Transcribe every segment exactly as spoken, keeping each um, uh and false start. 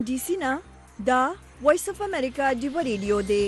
D C نه دا وایس اف امریکا دیو ریډیو دی.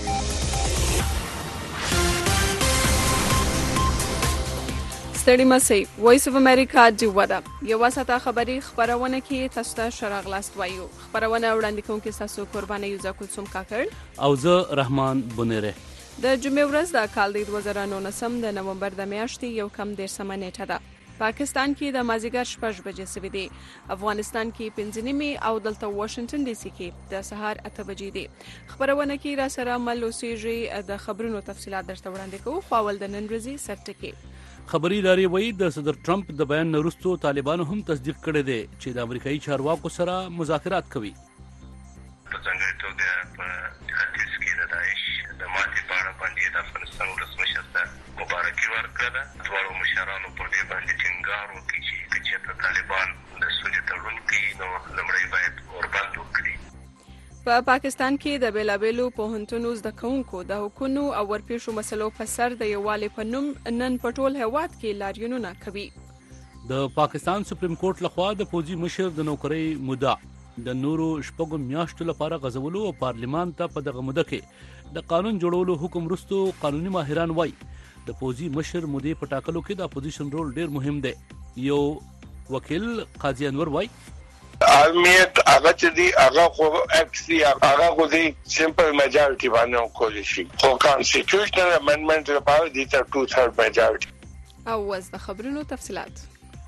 ستړي مسئ وایس اف امریکا دیو ده یو ساته خبری خبرونه کې تاسو ته شرغ لاست وایو. خبرونه وړاندې کوونکې تاسو قربانه یوزا کوڅوم کاکړ او زه رحمان بنيره. د جمعې ورځ د کال د دوه زره نولسم د نومبر د میاشتې یو کم دیرشمه نیټه ده. پاکستان کې د مازیګر شپږ بجې سوي دي. افغانستان کې پنځه نیمې او دلته واشنگټن ډي سي کې د سهار اته بجې دي. خبرونه کې را سره مل اوسېږي. د خبرونو تفصيلات درته وړاندې کوو. خو اول د نن ورځې سرټکي خبري ادارې وایي د صدر ټرمپ د بیان وروسته طالبانو هم تصدیق کړی دی چې د امریکایي چارواکو سره مذاکرات کوي. په ځانګړې توګه په ختیځ کې د داعش د ماتې په اړه باندې د افغانستان ولسمشر ته مبارکي ورکړه. دواړو مشرانو پر دې باندې ټینګار وکړي چې که چېرته طالبان د سولې تړون کوي نو لومړی باید اوربند وکړي. په پا پاکستان کې د بیلابیلو پوهنتونو زده کوونکو د حقونو او ورپېښو مسلو په سر د یووالي په نوم نن په ټول هېواد کې لاریونونه کوي. د پاکستان سپریم کورټ لخوا د پوځي مشر د نوکرۍ مدعا د نورو شپږو میاشتو لپاره غځولو او پارلمان ته په دغه موده کې د قانون جوړولو حکم وروسته قانوني ماهران وایي د پوځي مشر مودې په ټاکلو کې د اپوزیشن رول ډیر مهم دی. یو وکیل قاضي انور وایي اهمیت هغه چې دی هغه خو اکسي هغه خو دی سمپل میجارټي باندې کولی شي خو کانسټیټیوشنل امندمنت لپاره دی تر ټو ثرډ میجارټي. او واز د خبرونو تفصيلات.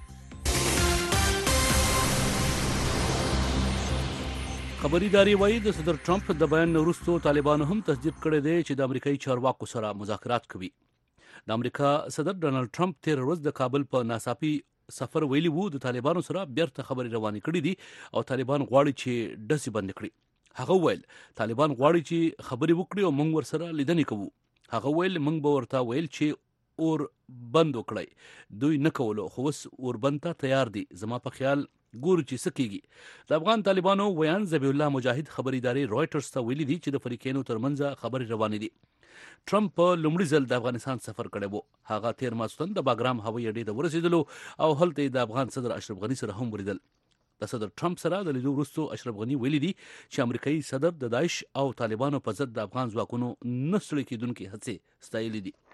خبري ادارې وایي د صدر ټرمپ د بیان وروسته طالبانو هم تصدیق کړی دی چې د امریکایي چارواکو سره مذاکرات کوي. د امریکا صدر ډونالد ټرمپ تیر ورځ د کابل په ناڅاپي سفر ویلي وو د طالبانو سره بیرته خبرې روانې کړې دي او طالبان غواړي چې ډسې بند کړي. هغه ویل طالبان غواړي چې خبرې وکړي او موږ ورسره لیدنې کوو. هغه ویل موږ به ورته ویل چې اور بند وکړي. دوی نه کولو خو اوس اور بند ته تیار دي. زما په خیال ګورو چې څه کېږي. د افغان طالبانو ویان ذبیح الله مجاهد خبري ادارې رويټرز ته ویلي دي چې د فریقینو ترمنځ خبرې روانې دي. ټرمپ په لومړي ځل د افغانستان سفر کړی وو. هغه تیر ماسپښین د باګرام هوایي اډې ته ورسېدلو او هلته د افغان صدر اشرف غني سره هم ولیدل. د صدر ټرمپ سره د لیدو وروسته اشرف غني ویلي دي چې امریکایي صدر د داعش او طالبانو په ضد د افغان ځواکونو نه ستړي کېدونکې هڅې ستایلې دي.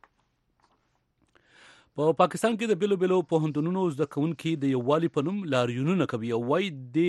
په پا پاکستان کې د بیلو بیلو پوهنتونونو زده کوونکي د یووالي په نوم لاریونونه کوي او وايي د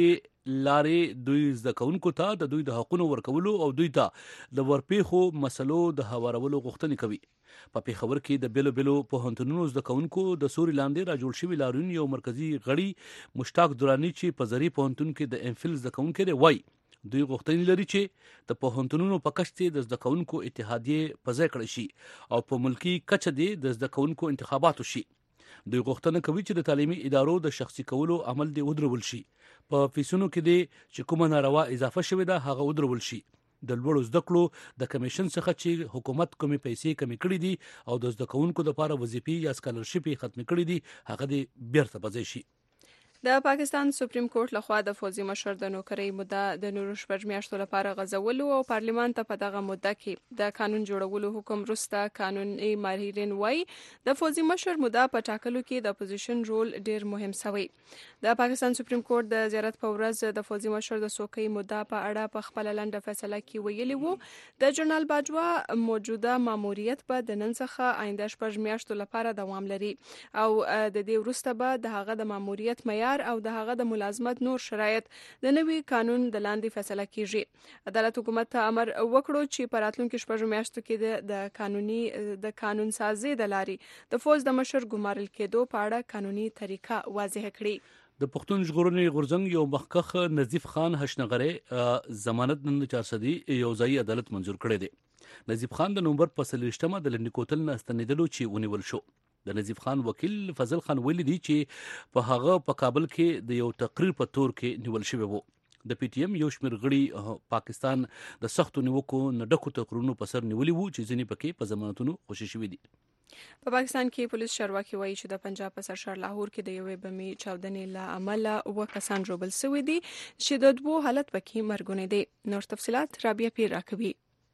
لارې دوی زده کوونکو ته د دوی د حقونو ورکولو او دوی ته د ورپېښو مسلو د هوارولو غوښتنې کوي. په پیښور کې د بیلو بیلو پوهنتونونو زده کوونکو د سوري لاندې را جوړ شوي لاریون یو مرکزی غړي مشتاق درانی چې په زری پوهنتون کې د ام فل زده کوونکي دی وایي دوی غوښتنې لري چې د پوهنتونونو په کچه د زده کوونکو اتحادیې په ځای کړی شي او په ملکی کچه د زده کوونکو انتخابات وشي. دوی غوښتنه کوي چې د تعلیمي ادارو د شخصي کولو عمل دی ودرول شي. په فیسونو کې دی چې کومه ناروا اضافه شوې ده هغه ودرول شي. د لوړو زده کړو د کمیشن څخه چې حکومت کومې پیسې کمې کړې دي او د زده کوونکو لپاره وظیفې یا سکالرشپ ختم کړې دي هغه دی بیرته په ځای شي. د پاکستان سپریم کورټ لخوا د فوزي مشر د نوکرۍ مدعا د نورو شپږ میاشتو لپاره غځولو او پارلمان ته په دغه مدعا کې د قانون جوړولو حکم وروسته قانوني ماهرین وایي د فوزي مشر مدعا په ټاکلو کې د اپوزیشن رول ډیر مهم شوی. د پاکستان سپریم کورټ د زیارت په ورځ د فوزي مشر د سوکۍ مدعا په اړه په خپل لنډه فیصله کې ویلي وو د جنرال باجوا موجوده ماموریت به د نن څخه آینده شپږ میاشتو لپاره دوام لري او د دې وروسته به د هغه د ماموریت معیار او د هغه د ملازمت نور شرایط د نوي قانون د لاندې فیصله کیږي. عدالت حکومت ته امر وکړو چې په راتلونکو شپږو میاشتو کې د قانوني د قانون سازي د لارې د فوج د مشر ګمارل کېدو په اړه قانوني طریقه واضح کړي. د پښتون ژغورنې غورځنګ یو مخکښ نظیف خان هشنغری ضمانت نن چار سدي یو ځای عدالت منظور کړی دی. نظیف خان د نومبر په څلوېښتمه د لنډي کوتل نه ستنېدلو چې ونیول شو. د نظیف خان وکیل فضل خان ویلي دی چې په هغه په کابل کې د یو تقریر په تور کې نیول شوی وو. د پی ټی ایم یو شمېر غړي پاکستان د سختو نیوکو نه ډکو تقریرونو په سر نیولي وو چې ځینې پکې په ضمانتونو خوشي شوي دي. په پاکستان کې پولیس چارواکي وایي چې د پنجاب په سرشار لاهور کې د یوې بمي چاودنې له امله اووه کسان ژوبل شوي دي چې د دوو حالت پکې مرګونی دی. نور تفصيلات رابعه پیر راکوي.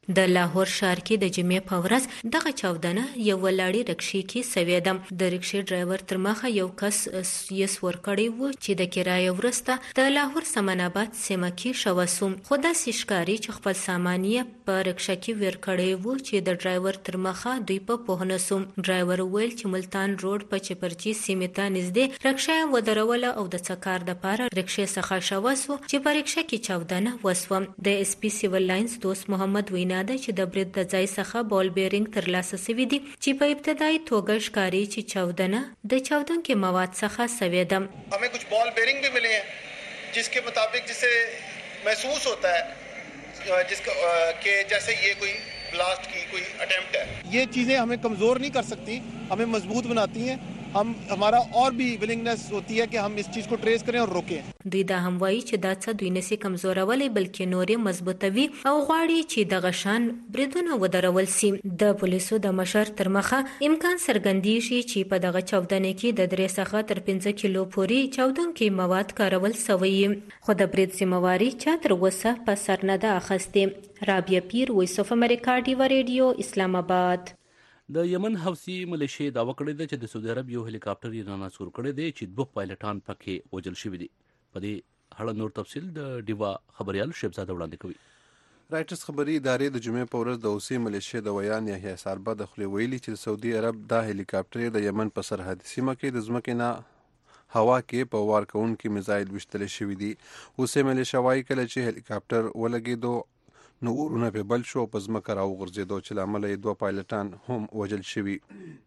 د لاهور ښار کې د جمعې په ورځ دغه چاودنه یو ولاړې رکشې کې سوې ده. د رکشې ډرایور تر مخه یو کس یې سور کړی و چې د کرایې وروسته د لاهور سمن آباد سیمه کې شوه سو، خو داسې ښکاري چې خپل سامان یې په رکشه کې ویر کړی و چې د ډرایور تر مخه دوی په پوه نه سو. ډرایور وویل چې ملتان روډ په چپرچي سیمې ته نږدې رکشه یې ودروله او د څه کار دپاره رکشې څخه شوه سو چې په رکشه کې چاودنه وسوه. د اس پي سیول لاینز دوست محمد وینا ده چې د برید د ځای څخه بال بیرنګ ترلاسه سوي دي چې په ابتدایي توګه ښکاري چې چاودنه د چاودونکي مواد څخه سوې ده. हमें कुछ ball bearing भी मिले हैं जिसके मुताबिक जिसे महसूस होता है जिसका कि जैसे ये कोई ब्लास्ट की कोई अटेम्प्ट है. ये चीज़ें हमें कमज़ोर नहीं कर सकती, हमें मजबूत बनाती हैं. हम हमारा और भी विलिंगनेस होती है कि हम इस चीज़ को ट्रेस करें और रोकें. دوی دا هم وایي چې دا څه دوی نسي کمزورولای بلکې نورې مضبوطوي او غواړي چې دغه شان بریدونه ودرول سي. د پولیسو د مشر تر مخه امکان څرګندېږي چې په دغه چاودنې کې د درې څخه تر پنځه کیلو پورې چاودونکي مواد کارول سوي، خو د برید ذمہواري چا تر اوسه په سر نه ده اخیستې. رابعه پیر، وایس اف امریکا، ډیوا ریډیو، اسلام آباد. د یمن حوثي ملیشې دعوه کړې ده چې د سعودي عرب یو هلیکاپټر یې رانسکور کړی دی چې دوه پایلټان پکې وژل شوي دي. په دې اړه نور تفصیل د ډیوا خبریال شیبزاده وړاندې کوي. رایټرز خبري ادارې د جمعې په ورځ د حوثي ملیشې د ویان یحیی ساربه د خولې ویلي چې د سعودي عرب دا هلیکاپټر د یمن په سرحدي سیمه کې د ځمکې نه هوا کې په وار کوونکي میزایل ویشتل شوي دي. حوثي ملیشه وایي کله چې هلیکاپټر ولګېدو نو اورونه په بل شو په ځمکه راوغورځېدو چې له امله یې دوه پایلټان هم وژل شوي.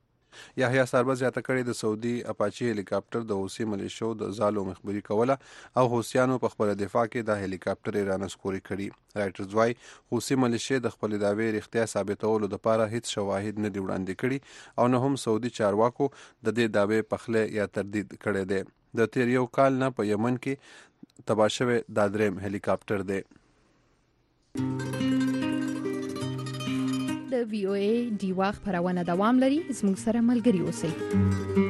یحیی ساربه زیاته کړې د سعودي اپاچي هلیکاپټر د حوثي ملیشو د ځالو مخبري کوله او حوثیانو په خپله دفاع کې دا هلیکاپټر یې رانسکوري کړي. رایټرز وایي حوثي ملیشې د خپلې دعوې رښتیا ثابتولو دپاره هیڅ شواهد نه دي وړاندې کړي او نه هم سعودي چارواکو د دې دعوې پخلی یا تردید کړی دی. د تیر یو کال نه په یمن کې تباه شوی دا دریم هلیکاپټر دی. د وی او ای ډیوا خبرونه دوام لري، زموږ سره ملګري اوسئ.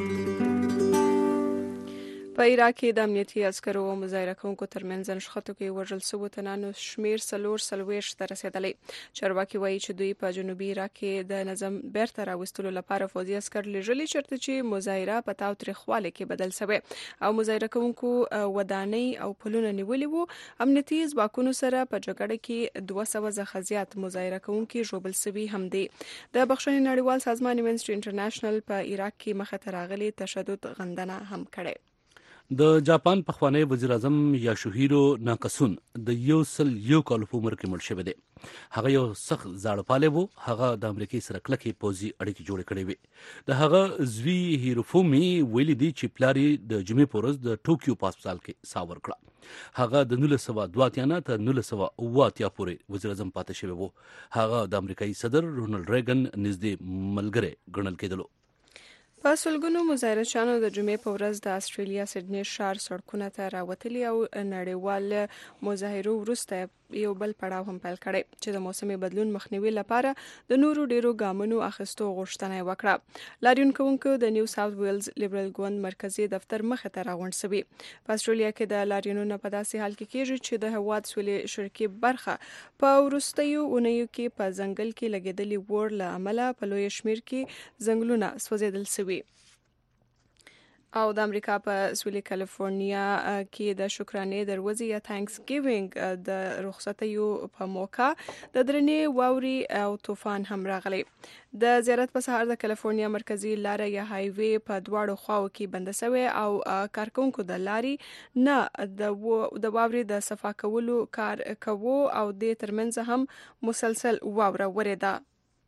په عراق کې د امنیتي عسکرو او مظاهره کوونکو ترمنځ نښتو کې وژل شوو تنانو شمیر څلور څلوېښت ته رسېدلی. چارواکي وایي چې دوی په جنوبي عراق کې د نظم بیرته راوستلو لپاره پوځي عسکر لیږلي، چېرته چې مظاهره په تاوتریخوالي کې بدل شوی او مظاهره کوونکو ودانۍ او پلونه نیولي وو. امنیتي ځواکونو سره په جګړه کې دوه سوه څخه زیات مظاهره کوونکي ژوبل شوي هم دي. د بخښنې نړیوال سازمان امنسټي انټرنیشنل په عراق کې مخه ته راغلي تشدد غندنه هم کړې. د جاپان پخوانی وزیر اعظم یاشوهیرو ناکاسون د یو سل یو کال په عمر کې مړ شوی دی. هغه یو سخت زاړه پالی و. هغه د امریکای سره کلکې پوځي اړیکې جوړې کړې وې. د هغه زوی هیروفومي ویلي دی چې پلار یې د جمعې په ورځ د ټوکیو په هسپتال کې ساه ورکړه. هغه د نولس سوه دوه اتیا نه تر نولس سوه اوه اتیا پورې وزیر اعظم پاتې شوی و. هغه د امریکایي صدر رونالډ ریګن نږدې ملګری ګڼل کېدلو. په سلګونو مظاهرچیانو د جمعې په ورځ د استرالیا سډني ښار سړکونو ته راوتلي او نړیوال مظاهرو وروسته یو بل پړاو هم پیل کړی چې د موسمي بدلون مخنیوي لپاره د نورو ډیرو ګامونو اخیستو غوښتنه وکړه. لاریون کوونکو د نیو ساوث ویلز لیبرل ګوند مرکزی دفتر مخه ته راغونډ شوي. په استرالیا کې د لاریونونو په داسې حال کې کېږي چې د هواد سولې شرکي برخه په وروستیو اونیو کې په ځنګل کې لګېدلي اور له امله په لوی شمیر کې ځنګلونه سوځېدل شوي. او د امریکا په سویلي کالیفورنیا کې د شکرانې دروازې یا تانکس ګیوینګ د رخصتیو په موقع د درنې واورې او طوفان هم راغلی. د زیارت په سهار د کالیفورنیا مرکزی لاره یا های وی په دواړو خواو کې بنده شوی او کارکونکو د لارې نه د واورې د صفا کولو کار کوو او د ترمنځ هم مسلسل واوره وریده.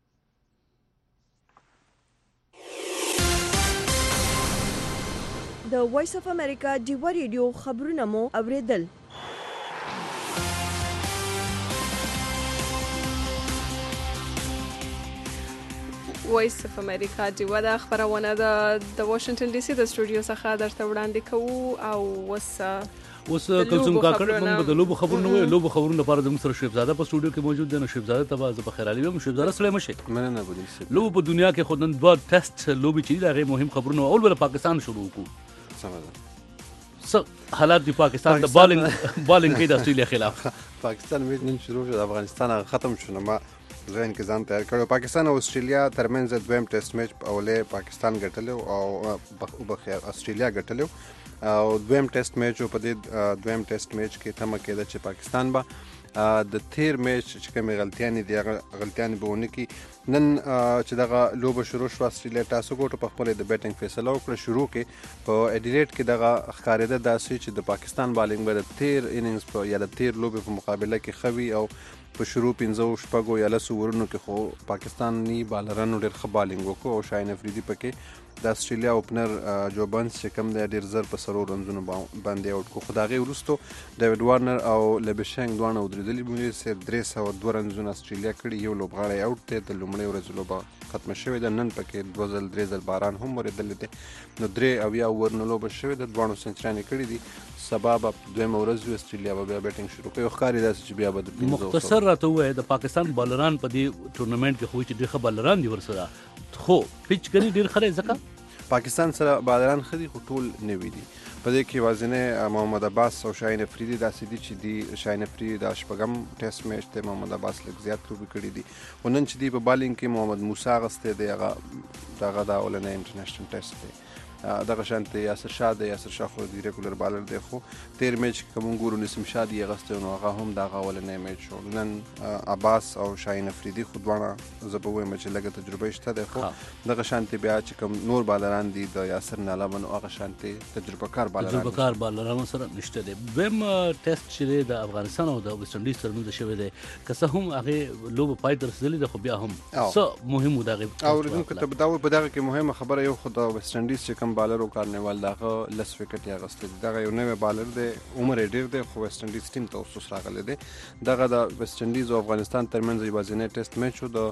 د وایس اف امریکا ډیوا ریډیو خبرونه مو اوریدل. وایس اف امریکا ډیوا د خبرونه د واشنگټن ډي سي د سټوډیو څخه درته وړاندې کوو او وسه اوس کلثوم کاکړ موږ د لوبو خبرونه وایو. لوبو خبرونه لپاره زموږ سره شیبزاده په سټوډیو کې موجود دی. نو شیبزاده ته زه په خیر علي یم. شیبزاده سلام شه. مننه بودی. لوبو په دنیا کې خو نن دوه ټیسټ لوبې چې دي هغه مهم خبرونه اول بل پاکستان شروع وکړو. سمه ده. څه حالات دی پاکستان د بالینګ بالینګ کې د استرالیا خلاف؟ پاکستان میچ نن شروع شو، د افغانستان هغه ختم شو نو ما ذهن کې ځان تیار کړو. پاکستان او استرالیا ترمنځ دویم ټیسټ میچ په اوله پاکستان ګټلو او بخیر استرالیا ګټلو او دویم ټیسټ میچ په دې دویم ټیسټ میچ کې تمه کېده چې پاکستان به د تیر میچ چې کومې غلطیانې دي هغه غلطیانې به ونه کړي. نن چې دغه لوبه شروع شوه استرالیا ټاسو ګټو په خپله د بیټینګ فیصله وکړه. شروع کې په ایډیلیډ کې دغه ښکارېده داسې چې د پاکستان بالینګ به د تیر اننګز په یا د تیر لوبې په مقابله کې ښه وي او په شروع پنځو شپږو یا لسو اورونو کې خو پاکستاني بالرانو ډېر ښه بالینګ وکړو او شاهین افریدي پکې د استرالیا اوپنر جو بنس چې کوم دی ډېر زر په څلور رنزونو باندې اوټ کړو. خو د هغې وروستو ډیوډ وارنر او لبشنګ دواړه ودرېدلي مونږ صرف درې سوه دوه رنزونه استرالیا کړي. یو لوبغاړی اوټ دی، د لومړۍ ورځې لوبه ختمه شوې ده. نن پکې دوه ځل درې ځل باران هم ورېدلی دی نو درې اویا اوورونه لوبه شوې ده، دواړو سنچریانې کړي دي. سبا به دویمه ورځ وي، استرالیا به بیا بیټینګ شروع کوي. ښکاري داسې چې بیا به د پنځو مختصر راته ووایه د پاکستان بالران په دې ټورنمنټ کې خو چې ډېر ښه بالران دي ورسره، خو پیچ ګني ډېر ښه دی ځکه پاکستان سره بالران ښه دي خو ټول نوي دي. په دې کې یوازینی محمد عباس او شاهین افریدي داسې دي چې دی شاهین افریدي دا شپږم ټیسټ میچ دی، محمد عباس لږ زیات لوبې کړي دي. خو نن چې دی په بالینګ کې محمد موسی اخیستی دی، هغه دغه دا اولنی انټرنیشنل ټیسټ دی. دغه شانتې یاسر شاه دی، یاسر شاه خو د ریګولر بالر دی، خو تیر میچ کې که مونږ ګورو نسیم شاه دی اخیستی نو هغه هم دغه اولنی میچ شو. نن عباس او شاهین افریدي خو دواړه زه به ووایم چې لږه تجربه شته دی، خو دغه شانتې بیا چې کوم نور بالران دي د یاسر نه علاوه نو هغه شانتې تجربه کار بالران تجربه کار بالرانو سره نشته دی. دویم ټیسټ چې دی د افغانستان او د ویسټ انډیز ترمنځ شوی دی، که څه هم هغې لوبه پای ته رسېدلې ده خو بیا هم څه مهم و د هغې اورېدونکو ته به دا وایي په دغه کې مهمه خبره یو خو د ویسټ انډیز چې کوم بالر و کارنیوال دغه لس وکټ یې اخیستی دي. دغه یو نوی بالر دی، عمر یې ډېر دی خو ویسټ انډیز ټیم ته اوس راغلی دی. دغه د ویسټ انډیز او افغانستان ترمنځ یوازینی ټیسټ میچ و.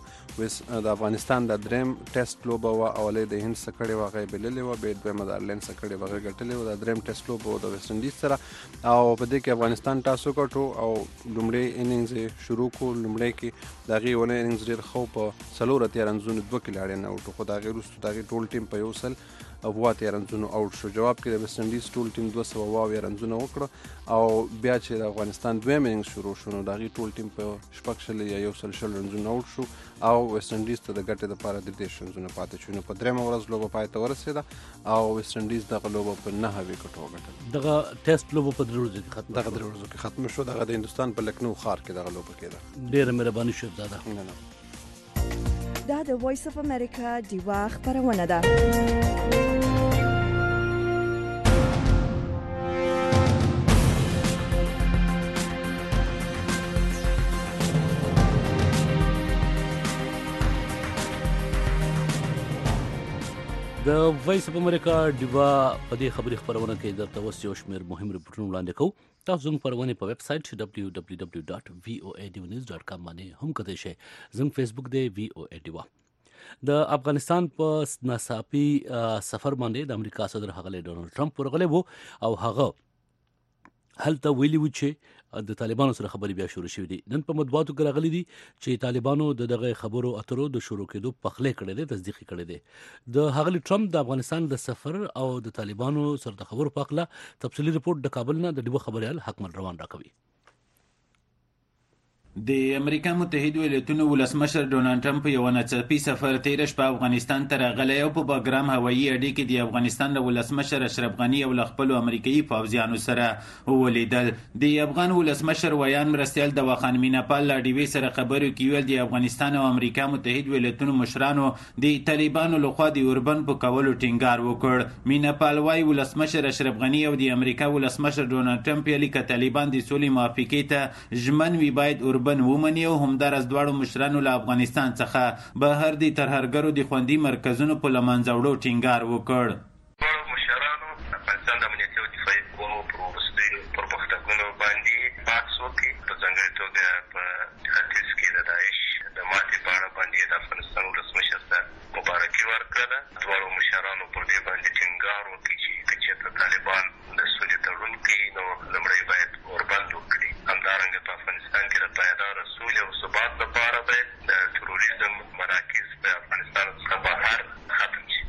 د د افغانستان د دریم ټیسټ لوبه وه، اولۍ د هند څخه کړې وه هغه یې بللې وه، بیا دویمه د آیرلینډ څخه کړې وه هغه یې ګټلې وه. د دریم ټیسټ لوبه وه د ویسټ انډیز سره او په دې کې افغانستان ټاس وګټو او لومړی اننګز یې شروع کړو. لومړی کې د هغې یونی اننګز ډېر ښه په څلور اتیا رنزونو دوه کلاړیان اوټ و، خو د هغې وروسته د هغې ټول ټیم په یو سل اوه اتیا رنزونو اوټ شو. جواب کې د ویسټ انډیز ټول ټیم دوه سوه اوه اویا رنزونه وکړه او بیا چې د افغانستان دویم اننګز شروع شو نو د هغې ټول ټیم په شپږ شل یا یو سل شل رنزونه اوټ شو او ویسټ انډیز ته د ګټې دپاره درې دېرش رنزونه پاتې شو. نو په درېیمه ورځ لوبه پای ته ورسېده او ویسټ انډیز دغه لوبه په نهه وکټو وګټله. دغه ټیسټ لوبه په درې ورځو کې ختمه دغه درې ورځو کې ختمه شو. دغه د هندوستان په لکنو ښار کې دغه لوبه کېده. ډېره مهرباني شهزاده. نه نه دا د وایس اف امریکا ډیوا خپرونه ده. د وایس اف امریکا ډیوا په دې خبري خبرونه کې درته اوس یو شمېر مهم ریپورټونه وړاندې کوو. تاسو زموږ خپرونې په ویب سایټ دبلیو دبلیو دبلیو ډاټ وی او ای ډیوا نیوز ډاټ کام باندې هم کتلی شئ. زموږ فیسبوک دی وی او ای ډیوا. د افغانستان په ناڅاپي سفر باندې د امریکا صدر ښاغلی ډونالډ ټرمپ ورغلی و او هغه هلته ویلي و چې د طالبانو سره خبرې بیا شروع شوې دي. نن په مطبوعاتو کې راغلي دي چې طالبانو د دغه خبرو اترو د شروع کېدو پخلی کړی دی، تصدیق یې کړی دی. د ښاغلي ټرمپ د افغانستان د سفر او د طالبانو سره د خبرو په هکله تفصیلي رپورټ د کابل نه د ډیوه خبریال حکمل روان راکوي. د امریکا متحده ایالاتونو ولسمشر ډونالډ ټرمپ یو ناڅاپي سفر تیر شپه افغانستان ته راغلی او په باګرام هوایي اډې کې د افغانستان له ولسمشر اشرف غني او له خپلو امریکایي پوځیانو سره ولیدل. د افغان ولسمشر ویان مرستیال دوا خان میناپال له ډیوې سره خبرو کې ویل د افغانستان او امریکا متحده ایالاتونو مشرانو د طالبانو لخوا د اوربند په کولو ټینګار وکړ. میناپال وايي ولسمشر اشرف غني او د امریکا ولسمشر ډونالډ ټرمپ یې که طالبان د سولې موافقې ته ژمن وي باید اوربند ومني او همدارس دواړو مشرانو له افغانستان څخه بهر د ترهګرو د خوندي مرکزونو په له منځه وړو ټینګار وکړ. دواړو مشرانو افغانستان د امنیتي او دفاعي قواو پر وروستیو پرمختګونو باندې بحث وکړي. په ځانګړې توګه په ختیځ کې د داعش د ماتې په اړه باندې د افغانستان ولسمشر ته مبارکي ورکړله. دواړو مشرانو پر دې باندې ټینګار وکړي چې که چېرته طالبان د سولې تړون کوي نو لومړی باید اوربند وکړي. همدارنګه په افغانستان کې د پایداره سولې او ثبات لپاره باید د تروریزم مراکز په افغانستان څخه بهر ختم شي.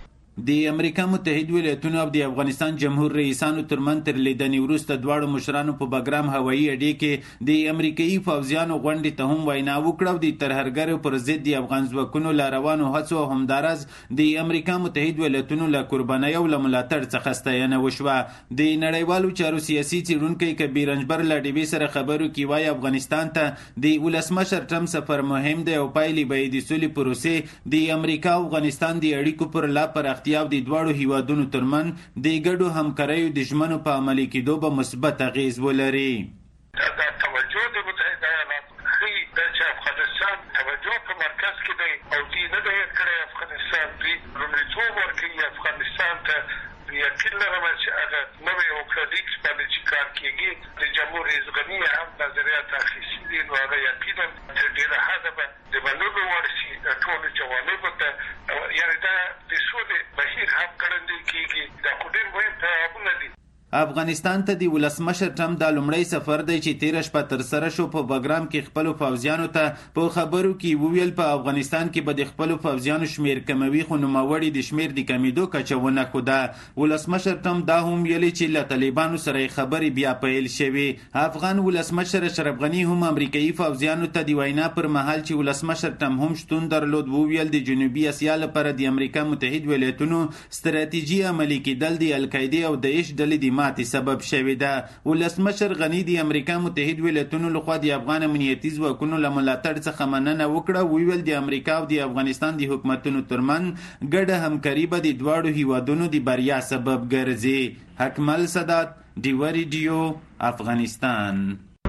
د امریکا متحده ایالاتونو او د افغانستان جمهور رئیسانو ترمن تر لیدنې وروسته دواړو مشرانو په بګرام هوایي اډې کې د امریکایي پوځیانو غونډې ته هم وینا وکړه او د ترهګرو پر ضد د افغان ځواکونو لا روانو هڅو همدارز د امریکا متحده ایالاتونو له قربانۍ او له ملاتړ څخه ستاینه وشوه. د نړیوالو چارو سیاسي څیړونکی کبیر انجبر له ډیوې سره خبرو کې وایي افغانستان ته د ولسمشر ټرمپ سفر مهم دی او پایلې به د سولې پروسې د امریکا او افغانستان د اړیکو پر لا پراختیا او د دواړو هیوادونو ترمن د ګډو همکاریو د ژمنو په عملي کېدو به مثبت اغیز ولري. دا توجه د متحده ایالاتو ښیي چې افغانستان توجه په مرکز کې دی او دوی نه دی کړی افغانستان دوی لومړیتوب ورکوي افغانستان ته. یقین لرم چې هغه نوې اوکراډیکس باندې چې کار کېږي د جمهور رئیس غني هم نظریات اخیستي دي نو هغه یقینا تر ډېره حده به د منلو وړ شي ټولو جوانبو ته. یعنې دا د سولې بهیر هم ګړندی کېږي. دا خو ډېر مهم پیغامونه دي. افغانستان ته د ولسمشر ټرمپ د لومړی سفر دی چې تیره شپه ترسره شو. په بګرام کې خپلو پوځیانو ته په خبرو کې وویل په افغانستان کې به د خپلو پوځیانو شمیر کموي خو نوموړي د شمیر د کمیدو کچه ونه ښوده. ولسمشر ټرمپ دا هم ویلي چې له طالبانو سره خبرې بیا پیل شوې. افغان ولسمشر اشرف غني هم امریکایي پوځیانو ته د وینا پر مهال چې ولسمشر ټرمپ هم شتون درلود وویل د جنوبي اسیا لپاره د امریکا متحده ایالاتونو ستراتیژي عملي کېدل د القاعده او داعش ډلې د ماتې سبب شوې ده. ولسمشر غني د امریکا متحده ایالاتونو لخوا د افغان امنیتي ځواکونو له ملاتړ څخه مننه وکړه. ویل د امریکا او د افغانستان د حکومتونو ترمن ګډه همکاري به د دواړو هیوادونو د بریا سبب ګرځي. اکمل سادات، ډیو ریډیو، افغانستان.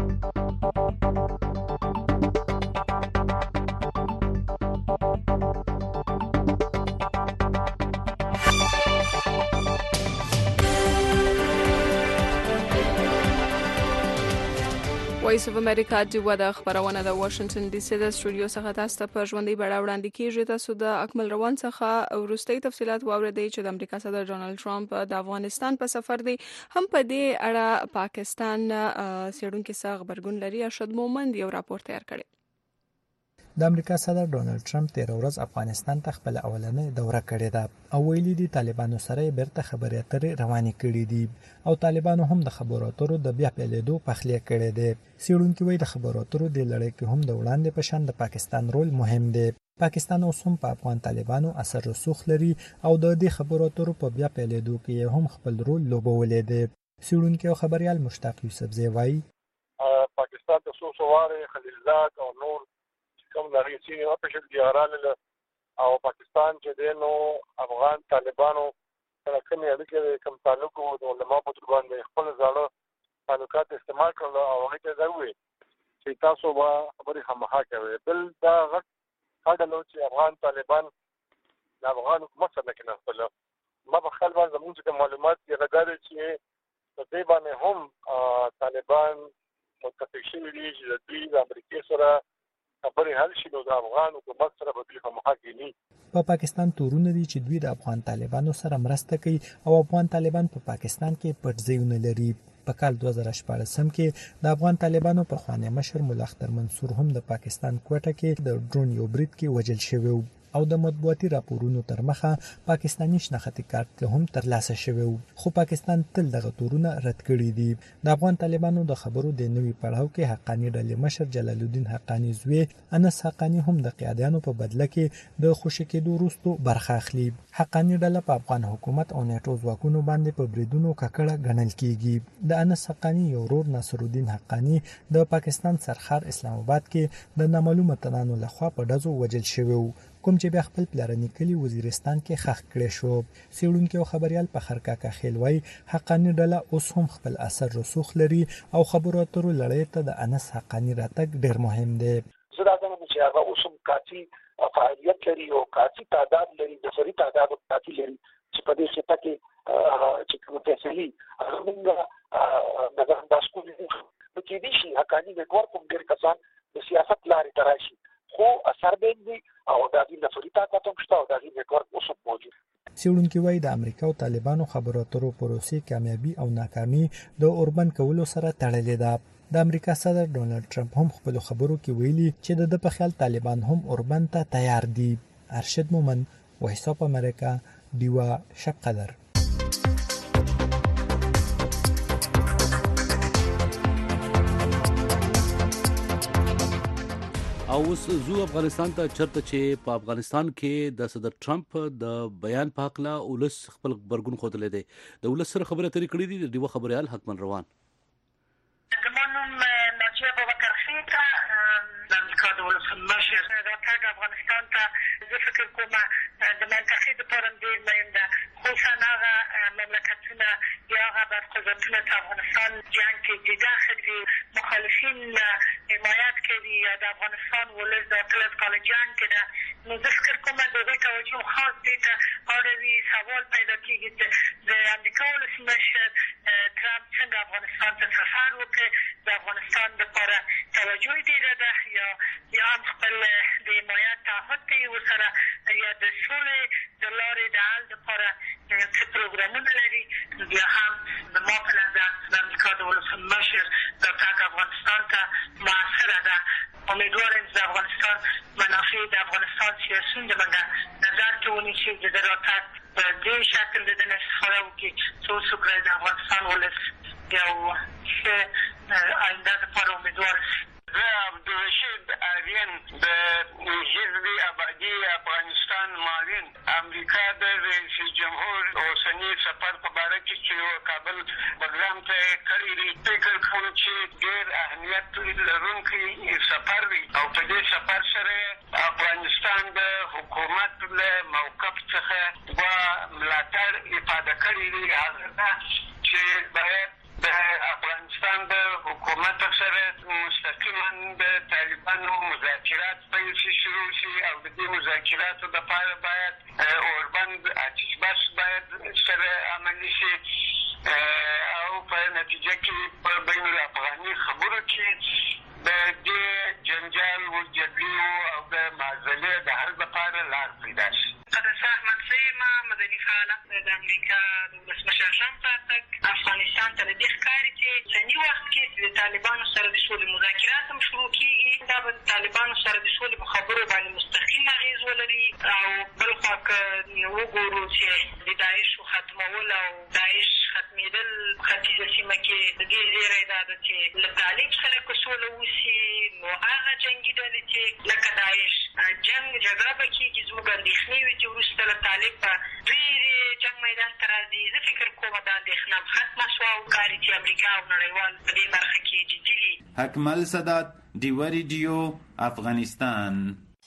وایس اف امریکا ډیوه د خبرونه د واشنگټن ډي سي د سټوډیو څخه تاسو ته په ژوندۍ بڼه وړاندې کیږي. تاسو د اکمل روان څخه وروستي تفصيلات واوریدئ چې د امریکا صدر ډونالد ټرمپ د افغانستان په سفر دی. هم په دې اړه پاکستان سیډونکو څخه خبرګون لري. ارشد مومند یو راپور تیار کړی. د امریکا صدر ډونالد ټرمپ تیر ورځ افغانستان ته خپل اولنۍ دوره کړې ده او ویلي دي طالبانو سره بیرته خبرې اترې روانې کړې دي او طالبانو هم د خبرو اترو د بیا پیلېدو پخلی کړی دی. سیډونکو وایي د خبرو اترو د لړۍ کې هم د وړاندې په شان د پاکستان رول مهم دی. پاکستان اوس هم په افغان طالبانو اثر رسوخ لري او د دې خبرو اترو په بیا پیلېدو کې هم خپل رول لوبولی دی. سیډونکو خبريال مشتاق یوسفزی وایي پاکستان ته څو سواره خلیلزاد او نور کوم لري چې په شکل دیاران او پاکستان چې دینو افغان طالبانو سره کوم اړیکې کوم تعلق او د علماء په تر باندې خپل ځاله تعلقات استعمال کړل او هغه ته دا وی چې تاسو به خبرې خامخا کوي. بل دا غټ هغه چې افغان طالبان د افغان حکومت سره کې نه خپل ما په خپل باندې زموږ کوم معلومات یې راغلي چې په دې باندې هم طالبان متفق شوي دي چې د دوی د امریکا سره خبرې حل شي نو د افغان حکومت سره به دوی خامخا کېني. په پاکستان تورونه دي چې دوی د افغان طالبانو سره مرسته کوي او افغان طالبان په پا پاکستان کې پټ ځایونه لري. په کال دوه زره شپاړس کې د افغان طالبانو په خوانې مشر مولا اختر منصور هم د پاکستان کوټه کې د ډرون یو برید کې وژل شوی او د مطبوعاتي راپورونو تر مخه پاکستاني شناختی کارت هم ترلاسه شوی خو پاکستان تل دغه تورونه رد کړي دي. د افغان طالبانو د خبرو د نوي پړاو کې حقانی ډلې مشر جلال الدین حقانی زوی انس حقانی هم د قیادیانو په بدله کې د خوشی کېدو وروسته برخه اخلي. حقانی ډله په افغان حکومت او نیټو ځواکونو باندې په بریدونو ککړه ګڼل کیږي. د انس حقانی یو ورور ناصر الدین حقانی د پاکستان سرخار اسلام آباد کې د نامعلومه تنانو لخوا په ډزو وژل شوی کوم چې بیا خپل پلرنی کلی وزیرستان کې خښ کړی شو. سیډونکو خبريال په خرکاکا خیلوي حقانی ډله اوس هم خپل اثر رسوخ لري او خبرو اترو لړۍ ته د انس حقانی راتګ ډیر مهم دی. زه دا غواړم چې هغه اوس هم کافي فعالیت لري او کافي تعداد لري د فري تعداد کافي لري چې په دې خطه کې چې کوم تحصیلي هغه نظر انداز کوي نو کې دي شي حقانی د ګور کوم ډیر کسان د سیاست لارې تراشي خو اثر باندې او د دې نفري طاقت هم شته او د دې نیټورک اوس موجود. سیډونکو وایي د امریکا او طالبانو خبرو اترو پروسې کامیابی او ناکامي د اوربن کولو سره تړلې ده. د امریکا صدر ډونالد ټرمپ هم خپل خبرو کې ویلي چې د په خیال طالبان هم اوربن ته تیار دي. ارشد مومند، وایس اف امریکا، دیوا شب قدر. او اوس زو افغانستان ته چرته چې په افغانستان کې د صدر ټرمپ د بیان په حق لا ولس خپل برګون خوتلې دي د ولس سره خبره ترې کړې دي د دیو خبريال حکمن روان زمونږ ناجیه ابوبکر خیتا د امریکا د ولسمشر د افغانستان ته زه فکر کوم د منطقې د پرندې مینده خصوصا هغه مملکتونه یا هغه برخوزتونه چې افغانستان جنگ کې د داخل دي مخالفین حمایت کوي یا د افغانستان ولس د اتلس کاله جنگ کې ده نو زه فکر کوم د هغوی توجه خاص دې ته اړوي سوال پیدا کېږي د امریکا ولسمشر ټرمپ څنګه افغانستان ته سفر وکړي د افغانستان دپاره توجه یې ډېره ده یا یا هم خپل د حمایت تعهد کوي ورسره یا د سولې د لارې د حل دپاره څه پروګرامونه لري بیا هم زما په نظر د امریکا د ولسمشر دا تګ افغانستان ته مؤثره ده امیدوار یم د افغانستان منافع د افغانستان سیاسیون د موږ نظر کې ونیسي د ده راتګ په دې شکل د ده نه استفاده وکړي چې اوس وکړی د افغانستان ولس یو ښه آینده دپاره امیدوار شي. زه عبدالرشید آریان د حزب آبادي افغانستان معاون امریکا د رئیس جمهور اوسني سفر په باره کې چې کابل پروګرام ته یې کړی دی فکر کوم چې ډېر اهمیت لرونکی سفر دی او په دې سفر سره افغانستان د حکومت له موقف څخه دوه ملاتړ افاده کړی دی هغه ده چې باید د افغانستان د حکومت سره مستقیما د طالبانو مذاکرات پیل شي شروع شي او د دې مذاکراتو دپاره باید اوربند آتش بس باید سره عملي شي او په نتیجه کې په بین الافغاني خبرو کې د دې جنجال و جګړې او د معضلې د حل لپاره لار پیدا شي. قدس احمد سیما مدني فعاله د امریکا د ولسمشر ټرمپ راتګ افغانستان ته له دې ښکاري چې ځینې وخت کې د طالبانو سره د سولې مذاکرات هم شروع کېږي دا به د طالبانو سره د سولې په خبرو باندې مستقیم اغېز ولري او بل خوا که وګورو چې د داعشو ختمول او داعش ختمېدل ختیځه سیمه کې د دې زیری دا ده چې له طالب سره که سوله وسي نو هغه جنګي ډلې چې لکه داعش جنګ جګړه به کېږي زموږ اندېښنې وي چې وروسته له طالب به ډېرې جنګ میدان ته راځي. زه فکر کوم دا اندېښنه هم ختمه شوه او ښکاري چې امریکا او نړیوال په دې برخه کې جدي دي. اکمل سادات ډیوه ریډیو افغانستان.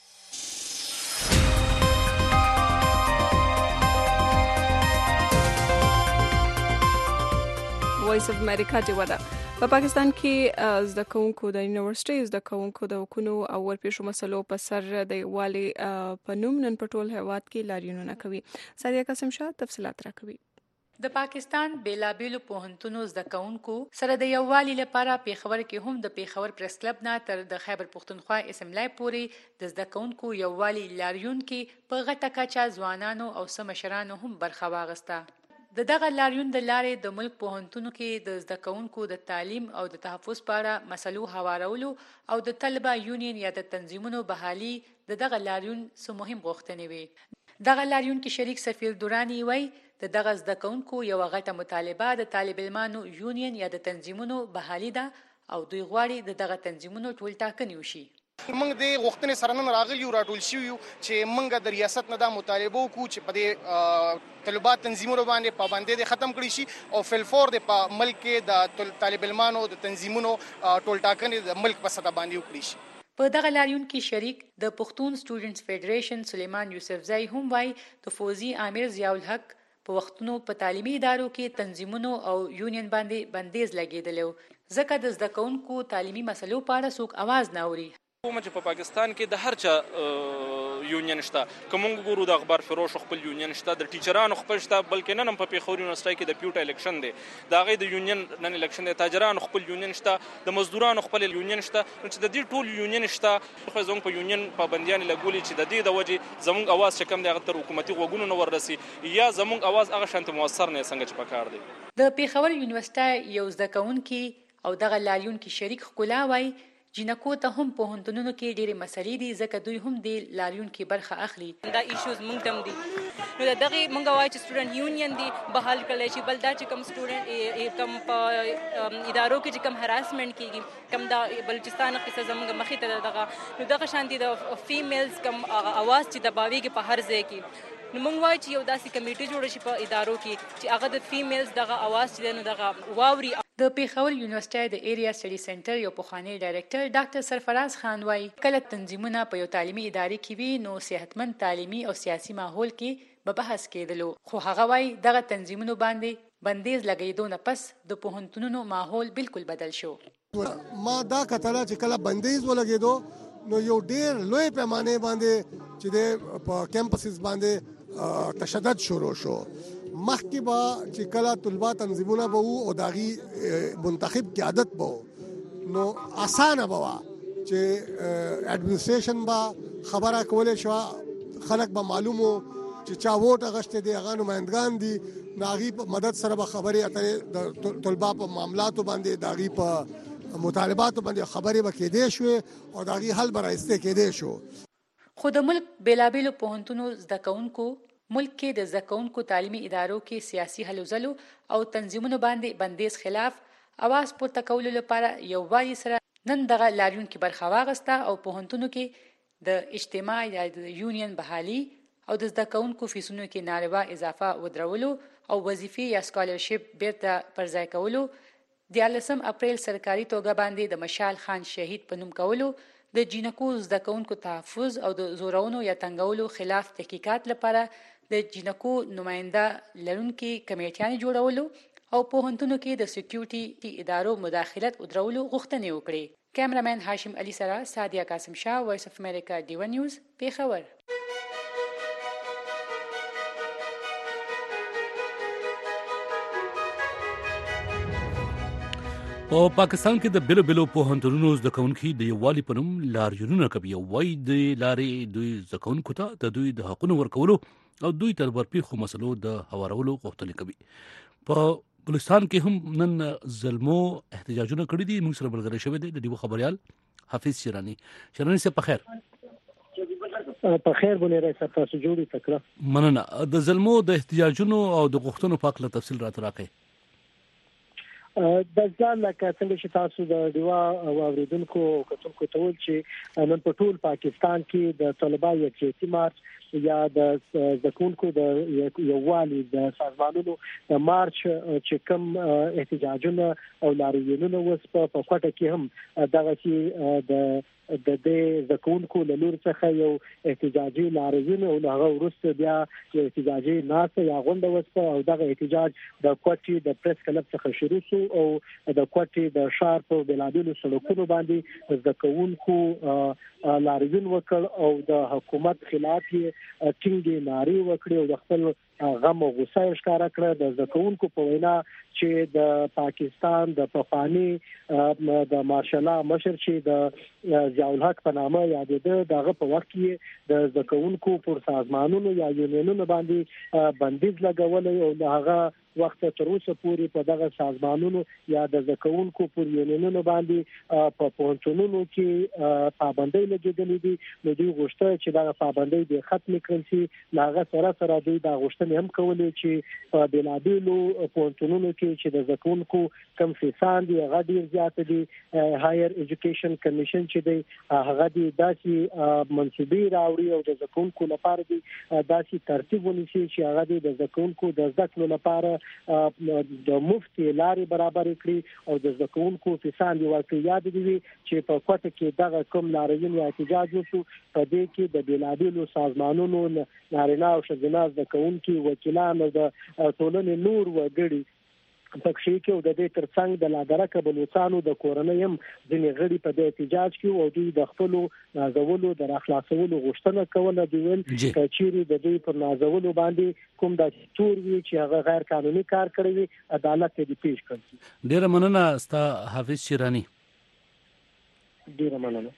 وایس اف امریکا ډیوه ده. په پاکستان کې زده کوونکو د یونیورسيټي زده کوونکو د حقوقو او ورپېښو مسلو په سر د یووالي په نوم نن په ټول هیواد کې لاریونونه کوي. سادیه قاسم شاه تفصیلات راکوي. د پاکستان بیلابیلو پوهنتونو زده کوونکو سره د یووالي لپاره پیښور کې هم د پیښور پریس کلب نه تر د خیبر پښتونخوا اسمبلی پورې د زده کوونکو یووالي لاریون کې په غټه کچه ځوانانو او سمشرانو هم برخه واغسته. د دغه لاریون د لارې د ملک پوهنتونو کې د زده کوونکو د تعلیم او د تحفظ په اړه مسلو هوارولو او د طلبه یونین یا د تنظیمونو بحالي د دغه لاریون څه مهم غوښتنې وي. دغه لاریون کې شریک سفیر دورانی وایي د دغه زده کوونکو یوه غټه مطالبه د طالب علمانو یونین یا د تنظیمونو بحالي ده او دوی غواړي د دغه تنظیمونو ټول ټاکنې وشي. موږ د غوښتنې سره نن راغلي یو راټول شوي یو چې موږ د ریاست نه دا مطالبه وکړو چې په دې طلبات تنظیمونو باندې پابندۍ دې ختم کړي شي او فلفور د په ملک کې د طالب علمانو د تنظیمونو ټول ټاکنې د ملک په سطح باندې وکړي شي. په دغه لاریون کې شریک د پښتون سټوډنټس فیډریشن سلیمان یوسفزئی هم وایي د فوزي عامر ضیاء الحق په وختونو په تعلیمي ادارو کې تنظیمونو او یونین باندې بندیز لګېدلی و ځکه د زده کوونکو تعلیمي مسلو په اړه څوک اواز نه اوري. کومه چې په پاکستان کې د هر چا یونین شته که موږ ګورو د اخبار فروش خپل یونین شته د ټیچرانو خپل شته بلکې نن هم په پیښور یونیورسيټي کې د پیوټا الیکشن دی د هغې د یونین نن الیکشن دی تاجرانو خپل یونین شته د مزدورانو خپل یونین شته نو چې د دې ټول یونین شته خو زموږ په یونین پابندیانې لګولي چې د دې د وجې زموږ اواز چې کم دی هغه تر حکومتي غوږونو نه وررسي یا زموږ اواز هغه شانتې مؤثر نه څنګه چې پکار دی. د پیښور یونیورسيټي یو زده کوونکي او دغه لاریون کې شریک ښکلا وایي جینکو ته هم په هنتونونو کې ډېرې مسلې دي ځکه دوی هم د لاریون کې برخه اخلي. دا ایشوز مونږ تم دي نو دغه مونږ وایي چې سټوډنټ یونین دي بحال کړل شي بل دا چې کوم سټوډنټ کم په ادارو کې چې کوم هراسمنت کیږي کم دا بلوچستان قصه زموږ مخې ته دغه نو دغه شانتي د فیمیلز کم اواز چې دباویږي په هر ځای کې نو مونږ وایو چې یو داسې کمیټي جوړه شي په ادارو کې چې هغه د فیمیلز دغه اواز چې دی نو دغه واوري. د پیښور یونیورسيټي د ایریا سټډي سنټر یو پخوانی ډایریکټر ډاکټر سرفراز خان وايي کله تنظیمونه په یو تعلیمي ادارې کې وي نو صحتمند تعلیمي او سیاسي ماحول کې به بحث کېدلو خو هغه وايي دغه تنظیمونو باندې بندیز لګیدو نه پس د پوهنتونونو ماحول بالکل بدل شو. ما دا کتله چې کله بندیز ولګیدو نو یو ډیر لوی پیمانه باندې چې د په کیمپسز باندې تشدد شروع شو. مخکې به چې کله طلبه تنظیمونه به وو او داغي منتخب قیادت به نو اسانه به چې اډمنستریشن به خبره کولې شو خلک به معلومو چې چا ووټ اغشته دي هغه نمائندگان دي ناغي په مدد سره به خبرې اترې د طلبه په معاملاتو باندې داغي په مطالباتو باندې خبرې وکړې شو او داغي حل به راځته کېدې شو. خو د ملک بیلابیلو پوهنتونو زده کوونکو ملک کې د زده کوونکو تعلیمي ادارو کې سیاسي هلو ځلو او تنظیمونو باندې بندیز خلاف اواز پورته کولو لپاره یو وايي سره نن دغه لاریون کې برخه واغسته او پوهنتونو کې د اجتماع یا د یونین بحالي او د زده کوونکو فیسونو کې ناروا اضافه ودرولو او وظیفې یا سکالرشپ بیرته پرځای کولو دیارلسم اپریل سرکاري توګه باندې د مشال خان شهید په نوم کولو د جینکو زده کوونکو تحفظ او د زورونو یا تنګولو خلاف تحقیقات لپاره د جینکو نماینده لرونکي کمیټیانې جوړولو او پوهنتونو کې د سکیورټي ادارو مداخلت ودرولو غوښتنې وکړې. کیمرامین هاشم علي سره سادیا قاسم شاه وایس اف امریکا ډیو نیوز پیښور. په پاکستان کې د بیلو بیلو پوهنتونونو زده کوونکي د یووالي په نوم لاریونونه کوي او وايي د لارې دوی زده کوونکو ته د دوی د حقونو ورکولو او دوی تر ورپېښو مسلو د هوارولو غوښتنې کوي. په بلوچستان کې هم نن ظلمو احتجاجونه کړي دي. موږ سره ملګری شوی دی د ډیو خبريال حافظ شیرانی. شیرانی صاحب په خیر. په خیر بونه راځه تاسو جوړی تکړه. مننه. د ظلمو د احتجاجونو او د غوښتنو په اړه تفصیل راته راکړئ. د ځان لکه څنګه چې تاسو د دیوا اوریدونکو کتونکو ته ول چې نن په ټول پاکستان کې د طلبه یکجهتي مارچ یا د زکونکو د یووالي د سازمانونو د مارچ چې کوم احتجاجونه او لاریونونه وس په کوټه کې هم دغه چې د د دې زکونکو له لور څخه یو احتجاجي لاریون او هغه ورسته بیا یو احتجاجي ناسه یا غونډه وسه او دغه احتجاج د کوټي د پریس کلب څخه شروع شو او د کوټي د شهر په بلادونو سړکونو باندې زکونکو لاریون وکړ او د حکومت خلاف یې ټینګې نارې وکړې او د خپل غم او غوسه ښکارا کړه. د زکونکو په وینا چې د پاکستان د پخوانی د مارشال مشر چې د ضیاء الحق په نامه یادېده دغه په وخت کې د زکونکو پر سازمانونو یا یونینونو باندې بندیز لګولې او هغه وخت تر اوسه پورې په دغه سازمانونو یا د زکونکو پر یونینونو باندې په پوهنتونونو کې پابندۍ لګېدلې دي. نو دوی غوښتل چې دغه پابندۍ د ختم کړل شي. هغه سره سره دوی دا غوښتنې هم کولې چې په بلابلو پوهنتونونو کې چې د زکونکو کم فیصد دي هغه ډیر زیات دي. هایر ایجوکیشن کمیشن چې دی هغه دي داسې منصوبې راوړي او د زکونکو لپاره دي داسې ترتیب ونیسي چې هغه د زکونکو د زده کړو لپاره د مفتي لارې برابر کړي او د زکونکو فیصد ورکړي. یاد دي چې په کوټه کې دغه کوم لاریون یا احتجاج وشو په دې کې د بلابلو سازمانونو نارینه او ښځینه زکونکي وکیلان او د ټولنې نور وګړي پکښې کې او د دې ترڅنګ د لادرکه بلوچستانو د کورنۍ هم ځینې غړي په دې احتجاج کې او دوی د خپل نازولو د راخلاصولو غوښتنه کوله. دوی ول چې چیرې د دوی پر نازولو باندې کوم د تور وی چې هغه غیر قانوني کار کړی وي عدالت ته پیش کړي. ډیره مننه ستا حافظ شیرانی. ډیره مننه.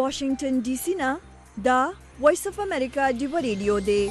واشنگټن ډي سي نه دا وایس اف امریکا دی ریډیو دی.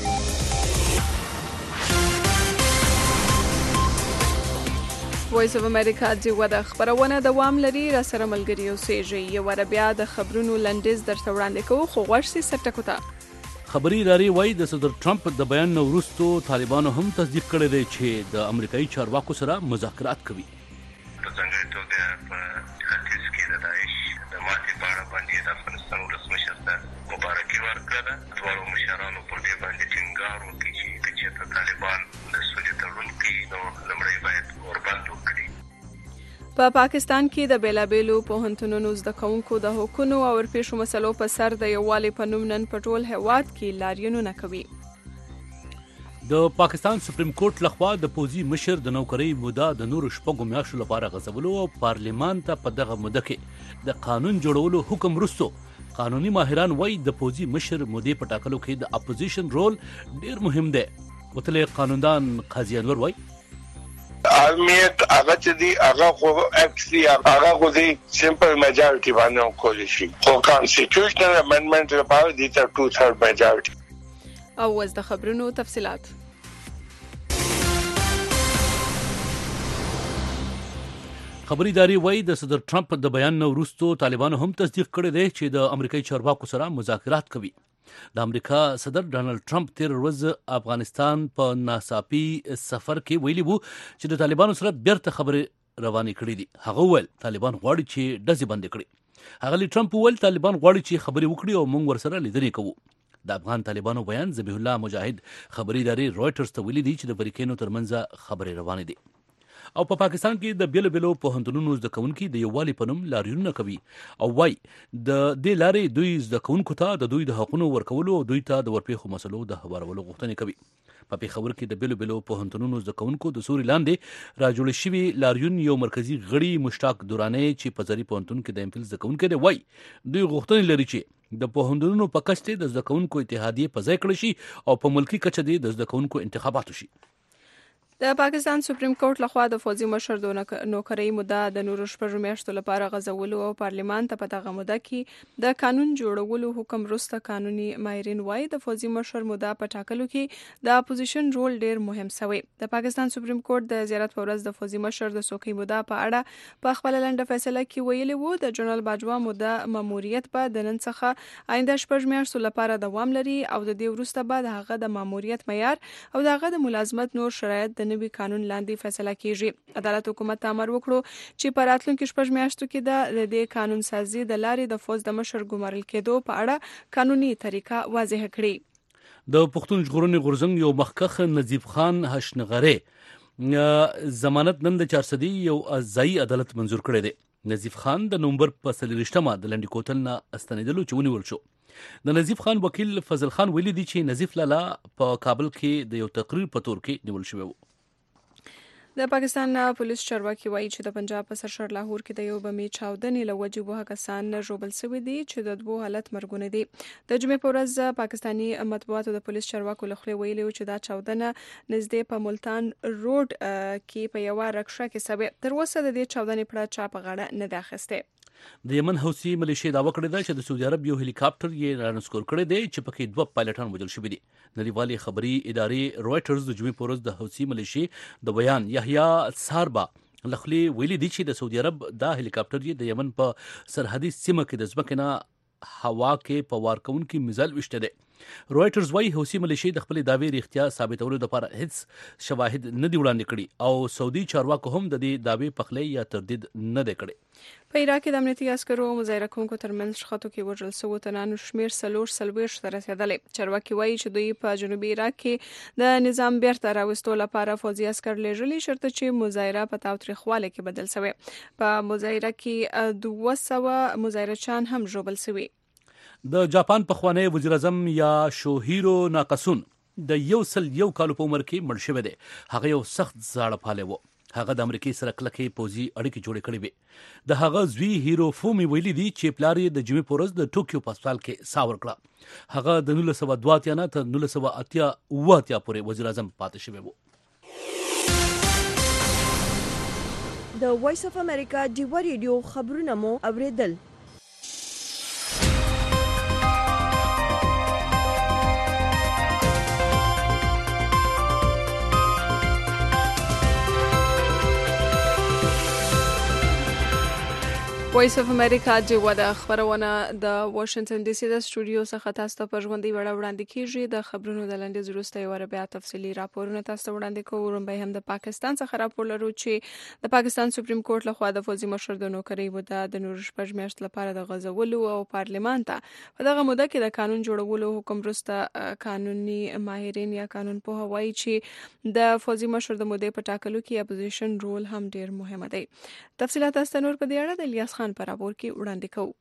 وایس اف امریکا دی ودا خبرونه دوام لري. را سره ملګری اوسېږي. یو ور بیا د خبرونو لنډیز درته وړاندې کوو خو غوښ سي سرټکو ته. خبري ادارې وایي د صدر ټرمپ د بیان وروسته طالبانو هم تصدیق کړی دی چې د امریکایي چارواکو سره مذاکرات کوي. په ځانګړې توګه په ختیځ کې د داعش د ماتې په اړه باندې د افغانستان ولسمشر ته مبارکي ورکړه ده. دواړو مشرانو پر دې باندې ټینګار وکړي چې که چېرته طالبان د سولې تړون کوي نو لومړی باید اوربند وکړي. په پا پاکستان کې د بیلابیلو پوهنتونونو زده کوونکو د حقوقو او ورپېښو مسلو په سر د یووالي په نوم نن په ټول هېواد کې لاریونونه کوي. د پاکستان سپریم کورټ لخوا د پوځي مشر د نوکرۍ موده د نورو شپږو میاشتو لپاره غځولو او پارلمان ته په دغه موده کې د قانون جوړولو حکم وروسته قانوني ماهران وایي د پوځي مشر مودې په ټاکلو کې د اپوزیشن رول ډیر مهم دی. وتلې قانوندان قاضي انور وایي اهمیت هغه چې دی هغه خو اکسي هغه خو دی سمپل میجارټي باندې کولی شي خو کانسټیټیوشنل امندمنت لپاره دی تر ټو ثرډ میجارټي. او وز د خبرونو تفصيلات. خبري ادارې وایي د صدر ټرمپ د بیان وروسته طالبانو هم تصدیق کړی دی چې د امریکایي چارواکو سره مذاکرات کوي. د امریکا صدر ډانلډ ټرمپ تیر ورځ افغانستان په ناڅاپي سفر کې ویلي وو چې د طالبانو سره بیرته خبرې روانې کړې دي. هغه وویل طالبان غواړي چې ډزې بندې کړي. هغه ټرمپ وویل طالبان غواړي چې خبرې وکړي او موږ ورسره لیدنې کوو. د افغان طالبانو بیان ذبیح الله مجاهد خبري ادارې رويټرز ته ویلي دي چې د فریقینو ترمنځ خبرې روانې دي. او په پا پاکستان کې د بیلو بیلو پوهنتونونو زده کوونکي د یووالي په نوم لاریونونه کوي او وایي د دې لارې دوی زده کوونکو ته د دوی د حقونو ورکولو او دوی ته د ورپېښو مسلو د هوارولو غوښتنې کوي. په پېښور کې د بیلو بیلو پوهنتونونو زده کوونکو د سوري لاندې راجوړ شوي لاریون یو مرکزی غړي مشتاق دوراني چې په زری پوهنتون کې د امفیل زده کوونکي دی وایي دوی غوښتنې لري چې د پوهنتونونو په کچه د زده کوونکو اتحادیې په ځای کړی شي او په ملکی کچه د زده کوونکو انتخابات وشي. د پاکستان سپریم کورټ لخوا د فوزي مشر د نوکرۍ موده د نورو شپږو میاشتو لپاره غځولو او پارلمان ته په دغه موده کې د قانون جوړولو حکم وروسته قانوني ماهرین وایي د فوزي مشر موده په ټاکلو کې د اپوزیشن رول ډیر مهم شوی. د پاکستان سپریم کورټ د زیارت په ورځ د فوزي مشر د څوکۍ موده په اړه په خپل لنډه فیصله کې ویلي وو د جنرال باجوا موده ماموریت به د نن څخه آینده شپږ میاشتو لپاره دوام لري او د دې وروسته بعد هغه د ماموریت معیار او دغه د ملازمت نور شرایط د نوي قانون لاندې فیصله کیږي. عدالت حکومت امر وکړو چې په راتلونکو شپږ میاشتو کې د دې قانون سازي د لارې د فوز د مشر ګمارل کېدو په اړه قانوني طریقه واضح کړي. د پښتون ژغورنې غورځنګ یو مخکخ نظیف خان هشنغره ضمانت نن د چارسدي یو ځای عدالت منزور کړی دی. نظیف خان د نومبر په څلوېښتمه د لنډي کوتل نه استنیدلو چې ونیول شو. د نظیف خان وکیل فضل خان ویلي دی چې نظیف لالا په کابل کې د یو تقریر په تور کې نیول شوی و. د پاکستان پولیس چارواکي وایي چې د پنجاب په سرشر لاهور کې د یو بمي چاودنې له وجې وه کسان ژوبل شوي دي چې د دوو حالت مرګونه دي. د جمعې په ورځ پاکستاني مطبوعاتو د پولیس چارواکو له خولې ویلي و چې دا چاودنه نږدې په ملتان روډ کې په یوه رکشه کې شوې. تر اوسه د دې چاودنې پړه چا په غاړه نه ده اخیستې. د یمن حوثي ملیشیا دعوا کړې ده چې د سعودي عرب یو هلیکاپټر یې رانسکور کړی دی چې پکې دوه پایلټان وژل شوي دي. نړیوالې خبري ادارې رويټرز د جمعې په ورځ د حوثي ملیشیا د بیان یحیی ساربا لخلي ویلي دي چې د سعودي عرب دا هلیکاپټر یې د یمن په سرحدي سیمه کې د ځمکې نه هوا کې په وار کوونکي میزایل وشته دي. رويټرز وايي حوثي ملیشیا د خپل دعوی ریښتیا ثابتولو لپاره هیڅ شواهد نه دی وړاندې کړي او سعودي چارواکو هم د دې دعوی پخلی یا تردید نه دی کړی. په عراق کې د امنیتي عسکرو او مظاهره کوونکو ترمنځ شخړو کې وژل شوو تنانو شمیر څلور څلوېښت ته رسېدلی. چارواکي وایي چې دوی په جنوبي عراق کې د نظام بیرته راوستو لپاره پوځي عسکر لیږلي شرطه چې مظاهره په تاوتریخوالي کې بدل شوی. په مظاهره کې دوه سوه مظاهرچیان هم ژوبل شوي. د جاپان پخوانی وزیر اعظم یا شوهیرو ناکاسون د یو سل یو کال په عمر کې مړ شوی دی. هغه یو سخت زاړه پالی و. هغه د امریکای سره کلکې پوځي اړیکې جوړې کړې وې. د هغه زوی هیرو فومي ویلي دي چې پلار یې د جمعې په ورځ د ټوکیو په هسپتال کې ساه ورکړه. هغه د نولس سوه دوه اتیا نه تر نولس سوه اتیا اوه اتیا پورې وزیر اعظم پاتې شوی و. د وایس اف امریکا ډیوا ریډیو خبرونه مو اوریدل. وایس اف امریکا جوه د خبرونه د واشنگټن ډي سي د سټوډیو څخه تاسو ته په ژوندۍ وړه وړاندې کیږي. د خبرونو د لنډیز وروسته یو بیا تفصیلي راپورونه تاسو ته وړاندې کوو. به هم د پاکستان څخه راپور لرو چې د پاکستان سپریم کورټ لخوا د فوزي مشر د نوکرۍ موده د نور شپږ میاشتې لپاره د غځولو او پارلمان ته په دغه موده کې د قانون جوړولو حکم وروسته قانوني ماهرین یا قانون پوه وایي چې د فوزي مشر د مودې په ټاکلو کې اپوزیشن رول هم ډیر مهم دی. تفصیلات تاسو نور په دې اړه د الیاس خان پر راپور کې وړاندې کوو.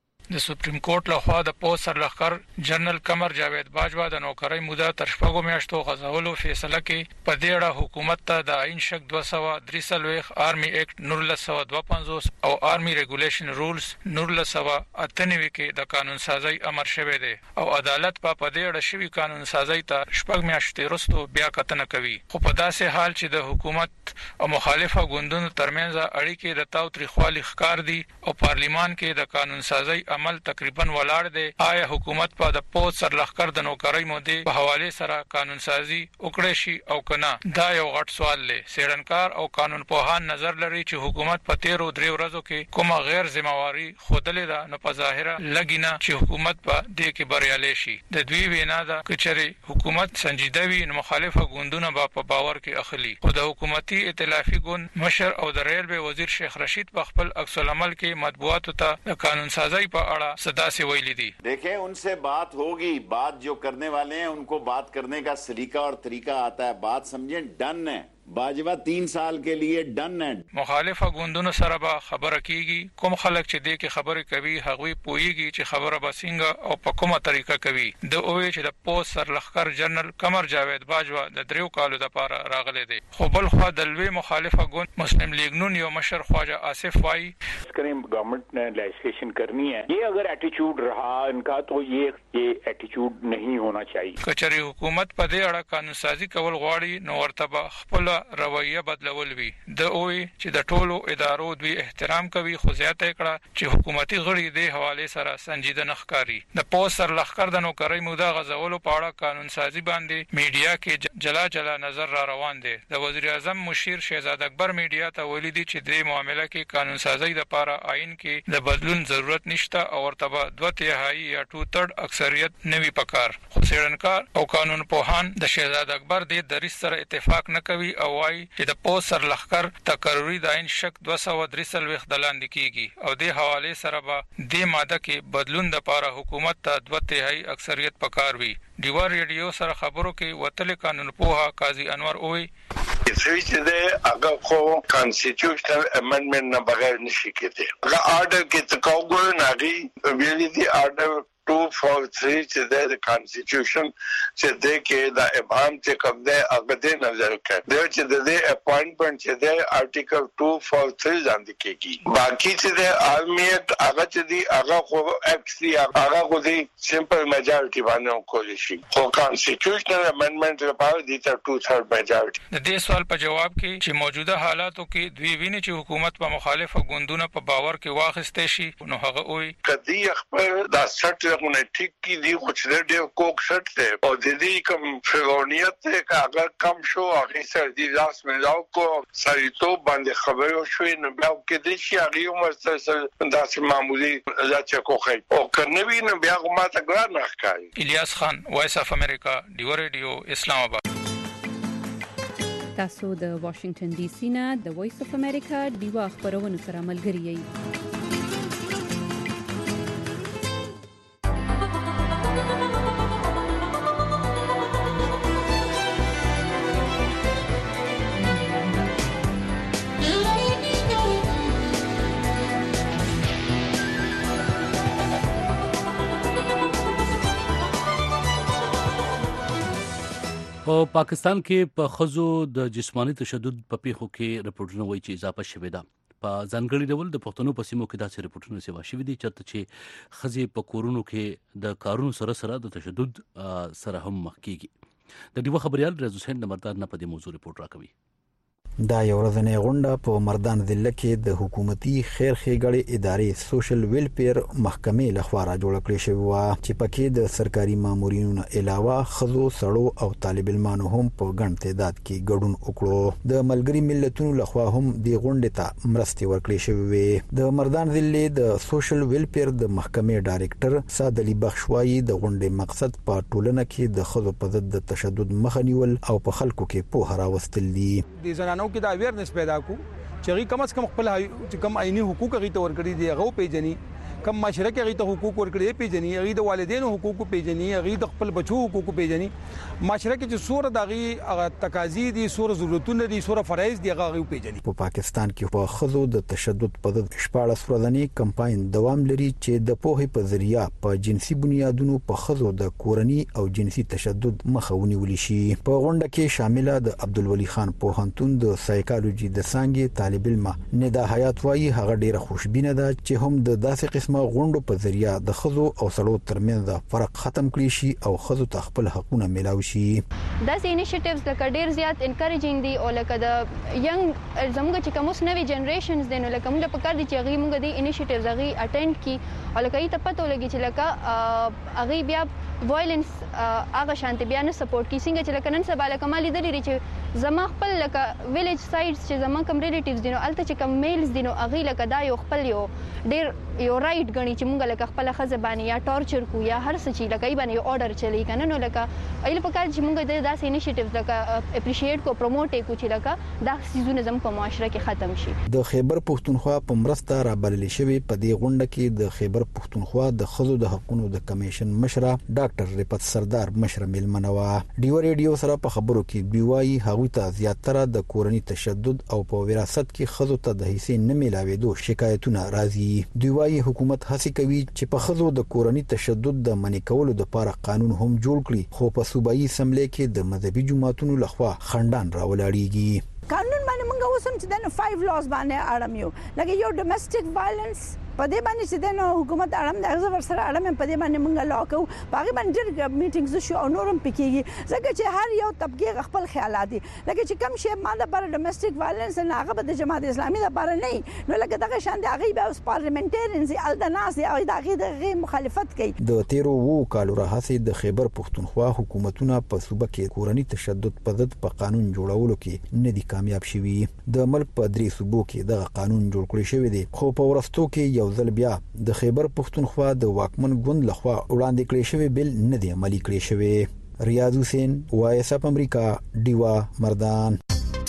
د سپریم کورټ لخوا د پوسټ سرلښکر جنرال قمر جاوید باجوا د نوکرۍ موده تر شپږو میاشتو غځولو فیصله کې په دې اړه حکومت ته د عین شک دوه سوه درې څلوېښت آرمي ایکټ نولس سوه دوه پنځوس او آرمي ریګولیشن رولز نولس سوه اته نوي کې د قانون سازی امر شوی دی او عدالت په په دې اړه شوی قانون سازی ته شپږ میاشتې وروسته بیا کتنه کوي. خو په داسې حال چې د حکومت او مخالفه ګوندونو ترمنځ اړیکې د تاوتریخوالي ښکار دي او پارلیمان کې د قانون سازی عمل تقریبا ولاړ دی، آیا حکومت په د پوسټ سرلښکر د نوکرۍ مودې په حواله سره قانون سازی وکړي شي او کنه؟ دا یو غټ سوال دی. سیړنکار او قانون پوهان نظر لري چې حکومت په تیرو درې ورځو کې کومه غیر ذمہواری خودلې ده، نو په ظاهره لګینا چې حکومت په دې کې بریالي شي. د دوی وینا ده کچري حکومت سنجیده وي نو مخالفه ګوندونه به په باور کې اخلي. خو د حکومتي ائتلافي ګوند مشر او د ریلوے وزیر شیخ رشید په خپل عکس العمل کې مطبوعاتو ته د قانون سازی په اړه صدا سے ویلی دی. देखें उनसे बात होगी, बात जो करने वाले हैं उनको बात करने का सलीका और तरीका आता है. बात समझें, डन है. باجوا तीन साल के लिए डन है. مخالفه ګوندونو سره به خبره کیږي. کوم خلک چې دې کې خبره کوي هغوی پوېږي چې خبره به څنګه او په کومه طریقه کوي. د اوې چې د پوسټ سرلښکر جنرال قمر جاوید باجوا د دریو کالو لپاره راغلی دی. خو بل خو د لوی مخالفه ګوند مسلم لیگ نون یو مشر خواجه آصف وايي کریم گورنمنٹ نے لیجسلیشن کرنی ہے. یہ اگر ایٹیچیوڈ رہا ان کا تو یہ یہ ایٹیچیوڈ نہیں ہونا چاہیے. کچري حکومت په دې اړه قانون سازی کول غواړي نو ورته خپل رویه بدلول وی. د اوې چې د ټولو ادارو دوی احترام کوي، خو زیاته کړه چې حکومتي غړي د حواله سره سنجیده نخکاری. د پوسټ سرلښکر د نوکرۍ موده غځولو په اړه قانون سازی باندې میډیا کې جلا جلا نظر را روان دي. د وزیر اعظم مشیر شهزاد اکبر میډیا ته ویلي دي چې د معاملې کې قانون سازی لپاره آئین کې د بدلون ضرورت نشته او ورته دوه تهایی یا ټو ترډ اکثریت نوي پکار. خو سیړنکار او قانون پوهان د شهزاد اکبر د دریس سره اتفاق نه کوي او وايي چې د پوسټ سرلښکر تقرری د عین شک دوه سوه درې څلوېښت د لاندې کیږي او د حواله سره به د ماده کې بدلون لپاره حکومت ته دوه تهایی اکثریت پکار وي. ډیوا ریډیو سره خبرو کې وتل قانون پوها قاضي انور اووي سویچ ده هغه خو کانسټیټیوشنل امندمنت نه بغیر نشي کېدی. هغه آرډر کې تکاوګل ناغي ویلي دي آرډر two forty-three چې د کانسټیټیوشن چې د کې د ابهام چې کوم ده هغه د نظر کړ د چې د اپاینټمنت چې د آرټیکل two forty-three ځاندې کېږي. باقي چې د عالمیت هغه چې دی هغه خو اکسي هغه خو دی سمپل میجارټي باندې کولی شي. خو کانسټیټیوشنل امندمنت لپاره د two third میجارټي. د دې سوال په جواب کې چې موجوده حالاتو کې دوی ویني چې حکومت په مخالفه ګوندونو په باور کې واخیسته شي نو هغه وایي کدی خپل د سټ نه ټیک کی دی خو چې ډېر کوک شټ ته او د دې کوم فلونیت ته هغه کم شو هغه سر دی لاس ملاو کو سړیتو باندې خبرو شوې نو بیا کې د شي هغه عمر سره داسې معمولی ځکه کوخی او کنوی نو بیا ماته ګران راخای. الیاس خان، وایس اف امریکا، ډیو ریډیو، اسلام آباد. تاسو د واشنگټن ډي سي نه د وایس اف امریکا ډیوا خبرونه سره ملګری یئ. په پاکستان کې په خزو د جسمانی تشدد په پیښو کې رپورټونه وایي چې اضافه شوې ده. په ځانګړي ډول د پښتنو په سیمو کې داسې رپورټونه سیوا شوي دي چې خزي په کورونو کې د کارونو سره سره د تشدد سره هم مخ کیږي. د ډیوه خبريال رضا حسین نمردار نه په دې موضوع رپورټ راکوي. دا یو ورځنۍ غونډه په مردان ضلع کې د حکومتي خیر ښېګړې ادارې سوشل ویلفیر محکمې لخوا را جوړه کړې شوې وه چې پکې د سرکاري مامورینو نه علاوه ښځو سړو او طالب علمانو هم په ګڼ تعداد کې ګډون وکړو. د ملګري ملتونو لخوا هم دې غونډې ته مرستې ورکړې شوې وې. د مردان ضلع د سوشل ویلفیر د محکمې ډایرکټر سعد علي بخش وايي د غونډې مقصد په ټولنه کې د ښځو په ضد د تشدد مخه نیول او په خلکو کې پوهه راوستل دي. د زنانو کې د اویرنس پیدا کو چې هغه کم از کم خپل کم عیني حقوق هغه ته ورکړي دي هغه پیژني کم معاشره کې هغه ته حقوق ورکړي پیژني هغه د والدینو حقوق پیژني هغه د خپل بچو حقوق پیژني معاشره کې چې سور دغه هغه تقاضي دي سور ضرورتونه دي سور فرایض دي هغه پیژني. په پاکستان کې په خزو د تشدد په ضد شپاړس ورځنی کمپاین دوام لري چې د پوهې په ذریعہ په جنسي بنیادونو په خزو د کورني او جنسي تشدد مخه ونیول شي. په غونډه کې شامله د عبدالولي خان پوهنتون د سایکالوجي د څانګې طالب علم ندا حیات وايي هغه ډیره خوشبینه ده چې هم د داسې قسمه غونډو په ذریعہ د خزو او سړو ترمنځ فرق ختم کړي شي او خزو ته خپل حقونه ملاوي شي. داسې انیشیټیوز لکه ډیر زیات انکریجینګ دي او لکه د ینګ زموږ چې کوم نوې جنریشنز دي نو لکه موږ په کار دي چې هغه موږ د انیشیټیوز هغه اټینډ کی او لکه ای ته پته ولګي چې لکه هغه بیا وایلنس هغه شانتي بیا نه سپورټ کی څنګه چې لکه نن سبا لکه مالي درې چې زما خپل لکه ویلیج سایډز چې زما کوم ریلیټیوز دي نو الته چې کوم میلز دي نو هغه لکه دا یو خپل یو ډیر یو رائټ غني چې موږ لکه خپل خزه باندې یا ټورچر کو یا هر څه چې لکه ای باندې یو order چلی کنه نو لکه ایله په کار چې موږ د داسې انیشیټیوز لکه اپریشیټ کو پروموټ کو چې لکه دا سيزونه زموږ په معاشره کې ختم شي. د خیبر پښتونخوا په مرسته را بللې شوی په دې غونډه کې د خیبر پښتونخوا د خزو د حقوقو د کمیشن مشره ډاکټر رفعت سردار مشره ملمنه وا. ډیو ریډیو سره په خبرو کې بیوای هغه ته زیاتره د کورني تشدد او په وراثت کې خزو ته د حصے نه ملاوېدو شکایتونه راځي. دوی حکومت هڅه کوي چې په خزو د کورني تشدد د منع کولو لپاره قانون هم جوړ کړي خو په صوبایي اسمبلی کې د مذهبي جماعتونو لخوا خندان راولاړیږي. قانون باندې موږ اوسم چې د فایو لاز باندې اړم یو لکه یو ډومېسټک وایلنس په دې باندې چې د حکومت اړم د هغه ورسره اړم په دې باندې موږ لا کوو باغ باندې ډېر میټینګز شو او نورم پکېږي ځکه چې هر یو طبقه خپل خیالات دي لکه چې کم شی ماده پر ډومېسټک وایلنس نه هغه د جماعت اسلامي لپاره نه نو لکه دغه شان دی هغه به اوس پارلیمنټریانز الدناس او دغه د مخالفت کوي. د تیرو وو کالو راهسي د خیبر پښتونخوا حکومتونه په صوبه کې کورني تشدد په ضد په قانون جوړولو کې نه دي کامیاب شوي. د ملک په درې صوبو کې د قانون جوړ کړی شوی دی خو په ورستو کې یو ځل بیا د خیبر پښتونخوا د واکمن ګوند لخوا وړاندې کړی شوی بل نه دی عملي کړی شوی. ریاض حسین وایس اپ امریکا دیوا مردان.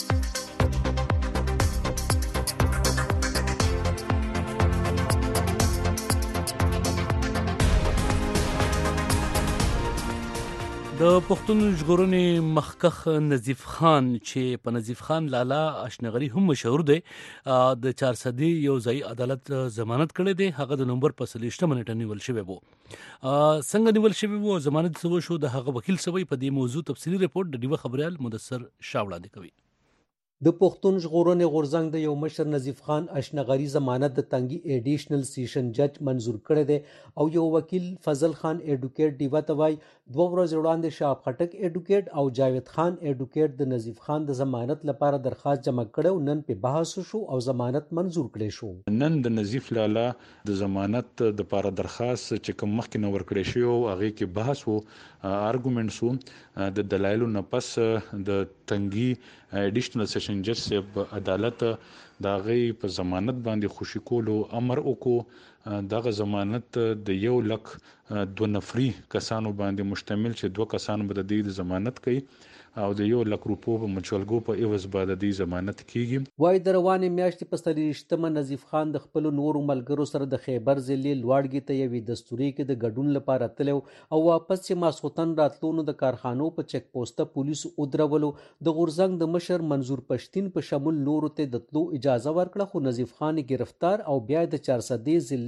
د پښتون ژغورنې مخکخ نظیف خان چې په نظیف خان لالا اشنغري هم مشهور دی د چار صدی یو ځای عدالت ضمانت کړی دی هغه د نومبر په سلیشته منټه نیول شوی وو. څنګه نیول شوی وو ضمانت سو شو د هغه وکیل سوی په دې موضوع تفصیلی ریپورت د دیوه خبريال مدثر شاوړاندې کوي. د پښتون ژغورنې غورځنګ د یو مشر نظیف خان اشنغري ضمانت د تنګي ایډیشنل سیشن جج منزور کړی دی او یو وکیل فضل خان ایډوکیټ دیوا توای دوه ورځې وړاندې شاه خټک ایډوکیټ او جاوید خان ایډوکیټ د نظیف خان د ضمانت لپاره درخواست جمع کړو نن په بحث شو او ضمانت منزور کړی شو. نن د نظیف لالا د ضمانت د لپاره درخواست چې کوم مخکې نو ورکړی شو هغه کې بحث وو ارګومنټس وو د دلایلو نه پس د تنګي ایډیشنل سیشن جج صاحب عدالت دا غي په ضمانت باندې خوشی کولو امر وکړو. دغه ضمانت د یو لک دو نفري کسانو باندې مشتمل چې دوه کسانو به د ضمانت کوي او د یو لک روپو په مچولګو په ایواز باندې د ضمانت کیږي. وای د روانې میاشتې په سلیشتمه نظیف خان د خپل نورو ملګرو سره د خیبر ضلع لوړګي ته یوې دستوري کې د ګډون لپاره تلو او واپس چې ماسختن راتلونو د کارخانو په چک پوسټه پولیسو ودرولو د غورځنګ د مشر منظور پښتين په شمول نورو ته د تلو اجازه ورکړه خو نظیف خان گرفتار او بیا د چار صدې ضلع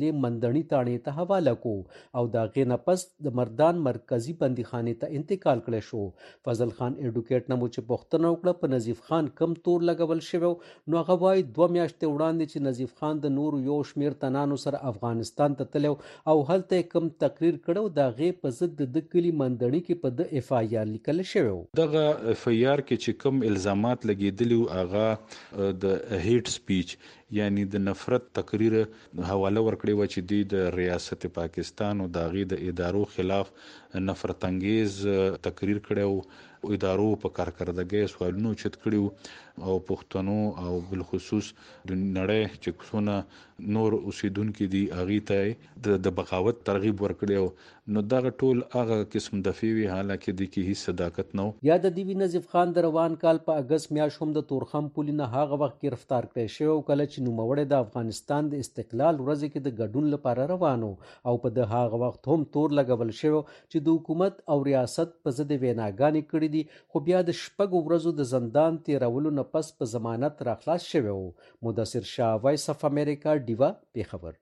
هغې مندني تاڼې ته حواله کو او د هغې نه پس د مردان مرکزی بندیخانې ته انتقال کړی شو. فضل خان ایډوکیټ نه مو چې پوښتنه وکړه په نظیف خان کم تور لګول شوی نو هغه وایي دوه میاشتې وړاندې چې نظیف خان د نورو یو شمېر تنانو سره افغانستان ته تللی او هلته یې کم تقریر کړی د هغې په ضد د ده کلي مندڼي کې په ده اف آی آر لیکل شوی و. دغه اف آی آر کې چې کوم الزامات لګېدلي وو هغه د هیټ سپیچ یعنی د نفرت تقریر حواله ورکړې وه چې دوی د ریاست پاکستان او د هغې د ادارو خلاف نفرت انګیز تقریر کړی و، ادارو په کارکردګۍ سوالونه اوچت کړي وو او پښتنو او بالخصوص د نړۍ چې څونه نور اوسیدونکي دي هغې ته د بغاوت ترغیب ورکړی و. نو دغه ټول هغه قسم دفعې وي حالانکې دې کې هیڅ صداقت نه و. یا د دیوي نظیف خان د روان کال په اګست میاشت هم د تورخم پولي نه هغه وخت گرفتار کړی شوی و کله چې نوموړی د افغانستان د استقلال ورځې کې د ګډون لپاره روان و او په د هغه وخت هم تور لګول شوی چې د حکومت او ریاست په ضد ویناګانې کړي دي خو بیا د شپږو ورځو د زندان تیرولو نه پس په ضمانت راخلاص شوی و. مدثر شاه، وایس اف امریکا، ډیوا، پیښور.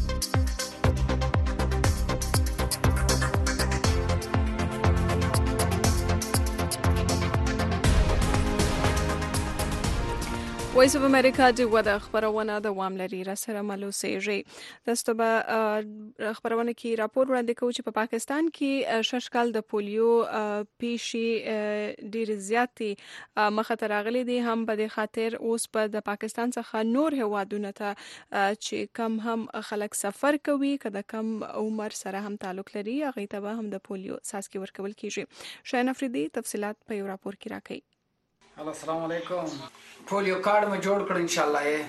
وایس اف امریکا د ودا خبرونه د وام لري را سره ملو سیږي. تاسو به خبرونه کې راپور وړاندې کوي چې په پاکستان کې ششکال د پولیو پیشي ډیر زیاتې مخه راغلي دي هم په خاطر اوس په د پاکستان څخه نور هوادونه ته چې کم هم خلک سفر کوي کله کم عمر سره هم تعلق لري هغه ته هم د پولیو ساسکی ورکول کیږي. شاین افریدي تفصيلات په یو راپور کې راکړي. السلام علیکم. پولیو کارت مې جوړ کړ ان شاء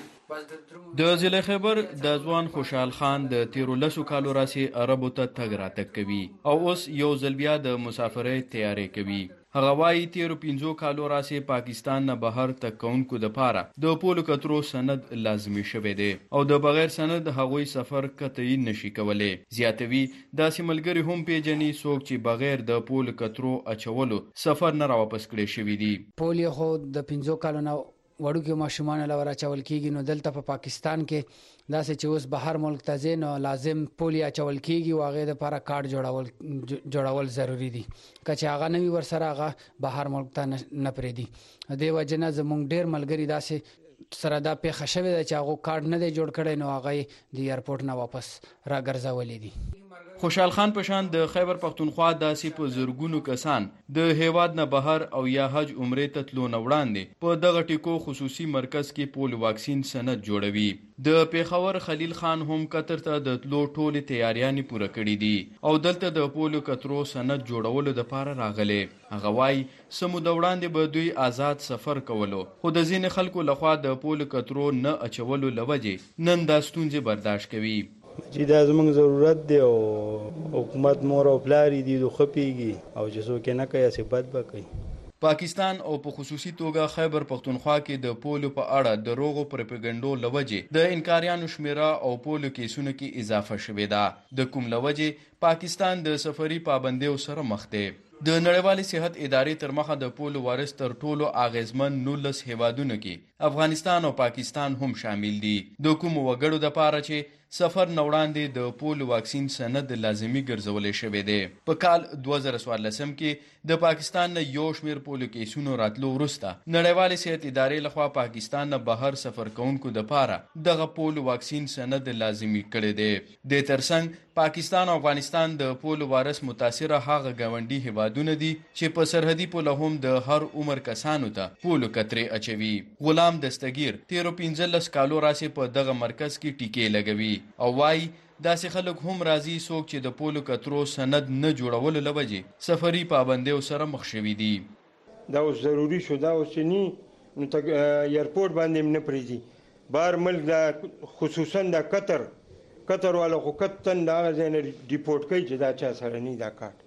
الله. د ضلع خیبر د ځوان خوشحال خان د تیرو لسو کالو راسي عربو ته تګ راتګ کوي او اوس یو ځل بیا د مسافرۍ تیارې کوي. هغه وايي تیرو پنځو کالو راسي پاکستان نه بهر تګ کوونکو دپاره د پولو کترو سند لازمي شوی دی او د بغیر سند هغوی سفر قطعي نشي کولی. زیاتوي داسې ملګري هم پیژني څوک چې بغیر د پولو کترو اچولو سفر نه راواپس کړی شوي دي. پولیو خو د پنځو کالو نه وړوکو ماشومان لور اچول کیږي نو دلته په پاکستان کې داسې چې اوس بهر ملک ته ځي نو لازم پولیو اچول کیږي او هغه لپاره کارت جوړول جوړول ضروری دي که چې هغه نوی ورسره هغه بهر ملک ته نه پریدي. د وجنه زمونږ ډیر ملګری داسې سره دا پیښه شوې ده چې هغه کارت نه دی جوړ کړی نو هغه د ایرپورټ نه واپس راګرځولې دي. خوشحال خان پشان د خیبر پختونخوا داسې په زرګونو کسان د هیواد نه بهر او یا حج عمرې ته تلو نه وړاندې په دغه ټیکو خصوصي مرکز کې پول واکسین سند جوړوي. د پیښور خلیل خان هم قطر ته د تلو ټولې تیاریانې پوره کړې دي او دلته د پولو کترو سند جوړولو دپاره راغلی. هغه وایي څه موده وړاندې به دوی آزاد سفر کولو خو د ځینې خلکو لخوا د پولو کترو نه اچولو له وجې نن دا ستونزې برداشت کوي. چې دا زموږ ضرورت دی او حکومت مور او پلاری دي دو خپيږي او چې څوک نه کوي صفات به کوي. پاکستان او په خصوصي توګه خیبر پختونخوا کې د پولو په اړه د روغو پروپاګاندا لوجې د انکاریانو شمیره او پولو کیسونو کې اضافه شوې ده. د کوم لوجې پاکستان د سفري پابندیو سره مخ دی. د نړیوالې صحت ادارې تر مخه د پولو وارث تر ټولو اغیزمن نولس هیوادونو کې افغانستان او پاکستان هم شامل دي. د کوم وګړو د پاره چې سفر نوړاندې د پولو واکسین سند لازمي ګرځولې شوی دی. په کال دوه زره څوارلسم کې د پاکستان نه یو شمیر پولو کیسونو راتلو وروسته نړیوالې صحت ادارې لخوا پاکستان نه بهر سفر کوونکو د پاره دغه پولو واکسین سند لازمي کړی دی. د ترڅنګ پاکستان او افغانستان د پولو وارث متاثره هغه گاونډي هیوادونه دي چې په سرحدي پوله هم د هر عمر کسانو ته پولو کترې اچوي. غلام دستگیر تیرو پنځلس کالو راسي په دغه مرکز کې ټیکې لګوي او وايي داسې خلک هم راځي څوک چې د پولو کترو سند نه جوړولو له وجې سفري پابندیو سره مخ شوي دي. دا اوس ضروري شو دا اوس چې نی نو ته ایرپورټ باندې نه پریږدي بهر ملک دا خصوصا د قطر قطر والا خو کتن دا ځنه ریپورټ کوي چې دا چا سره نه دا کار.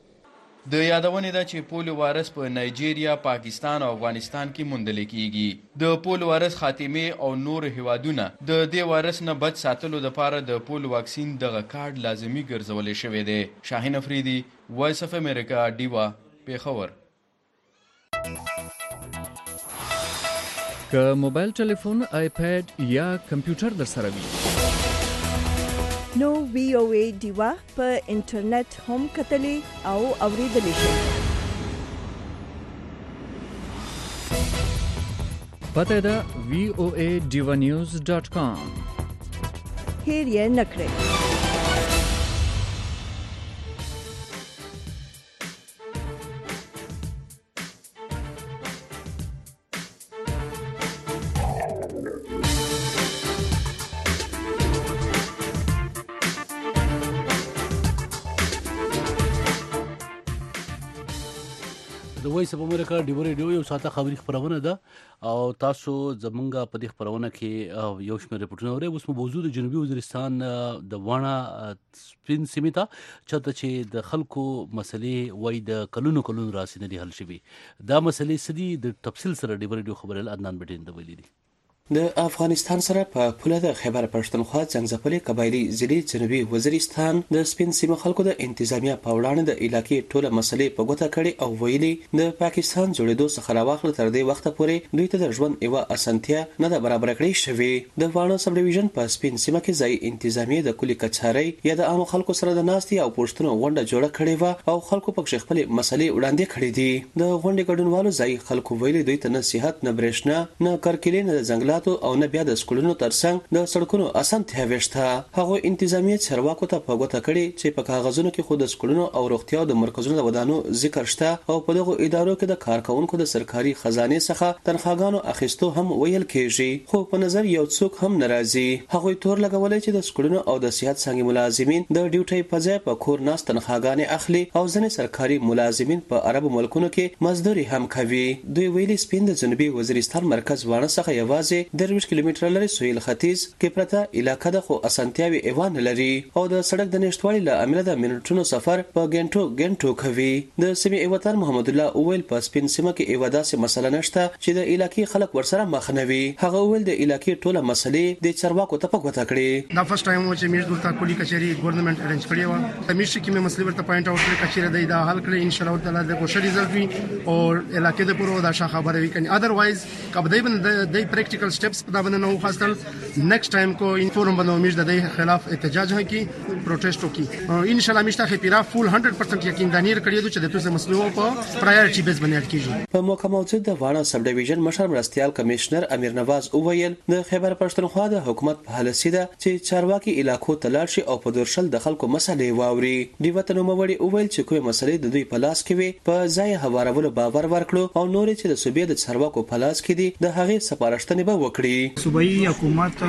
د یادونې ده چې پولو وارث په نایجیریا، پاکستان او افغانستان کې موندل کیږي. د پولو وارث خاتمه او نور هیوادونه د دې وارث نه بچ ساتلو لپاره د پولو واکسین دغه کارت لازمي ګرځولې شوی دی. شاهین افریدي، وایس اف امریکا، ډیوا، پیښور. که موبایل ټلیفون، آیپاد یا کمپیوټر در سره وي نو وی او ای دیوا په انټرنیټ هم کتلی او اوریدلی شئ. پته ده وی او ای ډیوا نیوز ډاٹ کام. هیر یې نکړئ. د وایس اف امریکا ډیو ریډیو یو ساته خبري خبرونه ده او تاسو زمونږه په دې خبرونه کې یو شمېر ریپورتونه اورئ. اوس موضوع د جنوبي وزیرستان د واڼه سپین سیمې ته چاته چې د خلکو مسلې وای د کلونو کلونو راسي نه دي حل شوي. دا مسلې سدي د تفصیل سره ډیو ریډیو خبرل عدنان بټین د ویلي دي. د افغانستان سره په پوله د خیبر پښتونخوا څنګهځپلې قبایلی ضلع جنوبي وزیرستان د سپین سیمه خلکو د انتظامیه په وړاندې د علاقې ټوله مسلې په ګوته کړي او ویلي د پاکستان جوړېدو څخه راواخله تر دې وخته پورې دوی ته د ژوند یوه اسانتیا نه ده برابر کړې شوې. د واڼه سب ډیویژن په سپین سیمه کې ځای انتظامیه د کلي کچارۍ یا د عامو خلکو سره د ناستې او پوښتنو غونډه جوړه کړې وه او خلکو پکې خپلې مسلې وړاندې کړې دي. د غونډې ګډونوالو ځای خلکو ویلي دوی ته نه صحت نه برېښنا نه کرکیلې نه د ځنګلاتو او نه بیا د سکولونو ترڅنګ د سړکونو اسانتیا وشته. هغه انتظامیه چارواکو ته په ګوته کړي چې په کاغذونو کې خو د سکولونو او روغتیا د مرکزونو د ودانو ذکر شته او په دغه ادارو کې د کارکونکو د سرکاري خزانه څخه تنخواګانو اخیستو هم ویل کېږي خو په نظر یو څوک هم ناراضي. هغه تور لګولای چې د سکولونو او د صحت څنګه ملازمین د ډیوټي په ځای په کور ناس تنخواګانې اخلي او ځنې سرکاري ملازمین په عربو ملکونو کې مزدوري هم کوي. دوی ویلي سپین د جنوبي وزیرستان مرکز واڼه څخه یوازې درویش کیلومتره لري سویل ختیځ کې پرته علاقه د خو اسانتیاوي ایوان لري او د سړک د نشټوالي له امله د منټونو سفر په ګنټو ګنټو کوي. د سیمې ایوتان محمد الله اویل په سپین سیمه کې ایوادا سه مسله نشته چې د علاقې خلک ورسره مخ نه وي. هغه اویل د علاقې ټوله مسلې د چارواکو ته په ګوته کړي. دا فرست ټایم و چې میش دلته کلی کچېری ګورنمنت ارنج کړی و. د میش کې مې مسلې ورته پوینټ اوټ کړی کچېری دا حل کړی ان شاء الله تعالی د کوشش ریزلټ وي او علاقې د پورو دا خبره وي کني. اذروایز کبدای باندې د پریکټیکل سټیپس په دا باندې نو خاصل नेक्स्ट टाइम को इन फोरम बनो मिश दे खिलाफ एहतजाज है की प्रोटेस्ट की इंशाल्लाह मिश्ता खपीरा फुल हंड्रेड परसेंट यकीन दानिर करियो दु चदे तुसे मसलो पर प्रायोरिटी बेस बनियात कीजिए. په موقع موجود د واڼه سب ډیویژن مشر مرستيال کمشنر امیر نواز اوویل د خیبر پښتونخوا د حکومت په حالت ده چې چارواکي علاقو تلاړ شي او په دورشل د خلکو مسلې واوري. دی وطن موړي اوویل چې کومه مسلې د دوی په لاس کې وي په ځای هوارولو باور ورکړو او نور چې د صوبې د چارواکو په لاس کې دي د هغه سپارښتنه به وکړي. صوبایي حکومت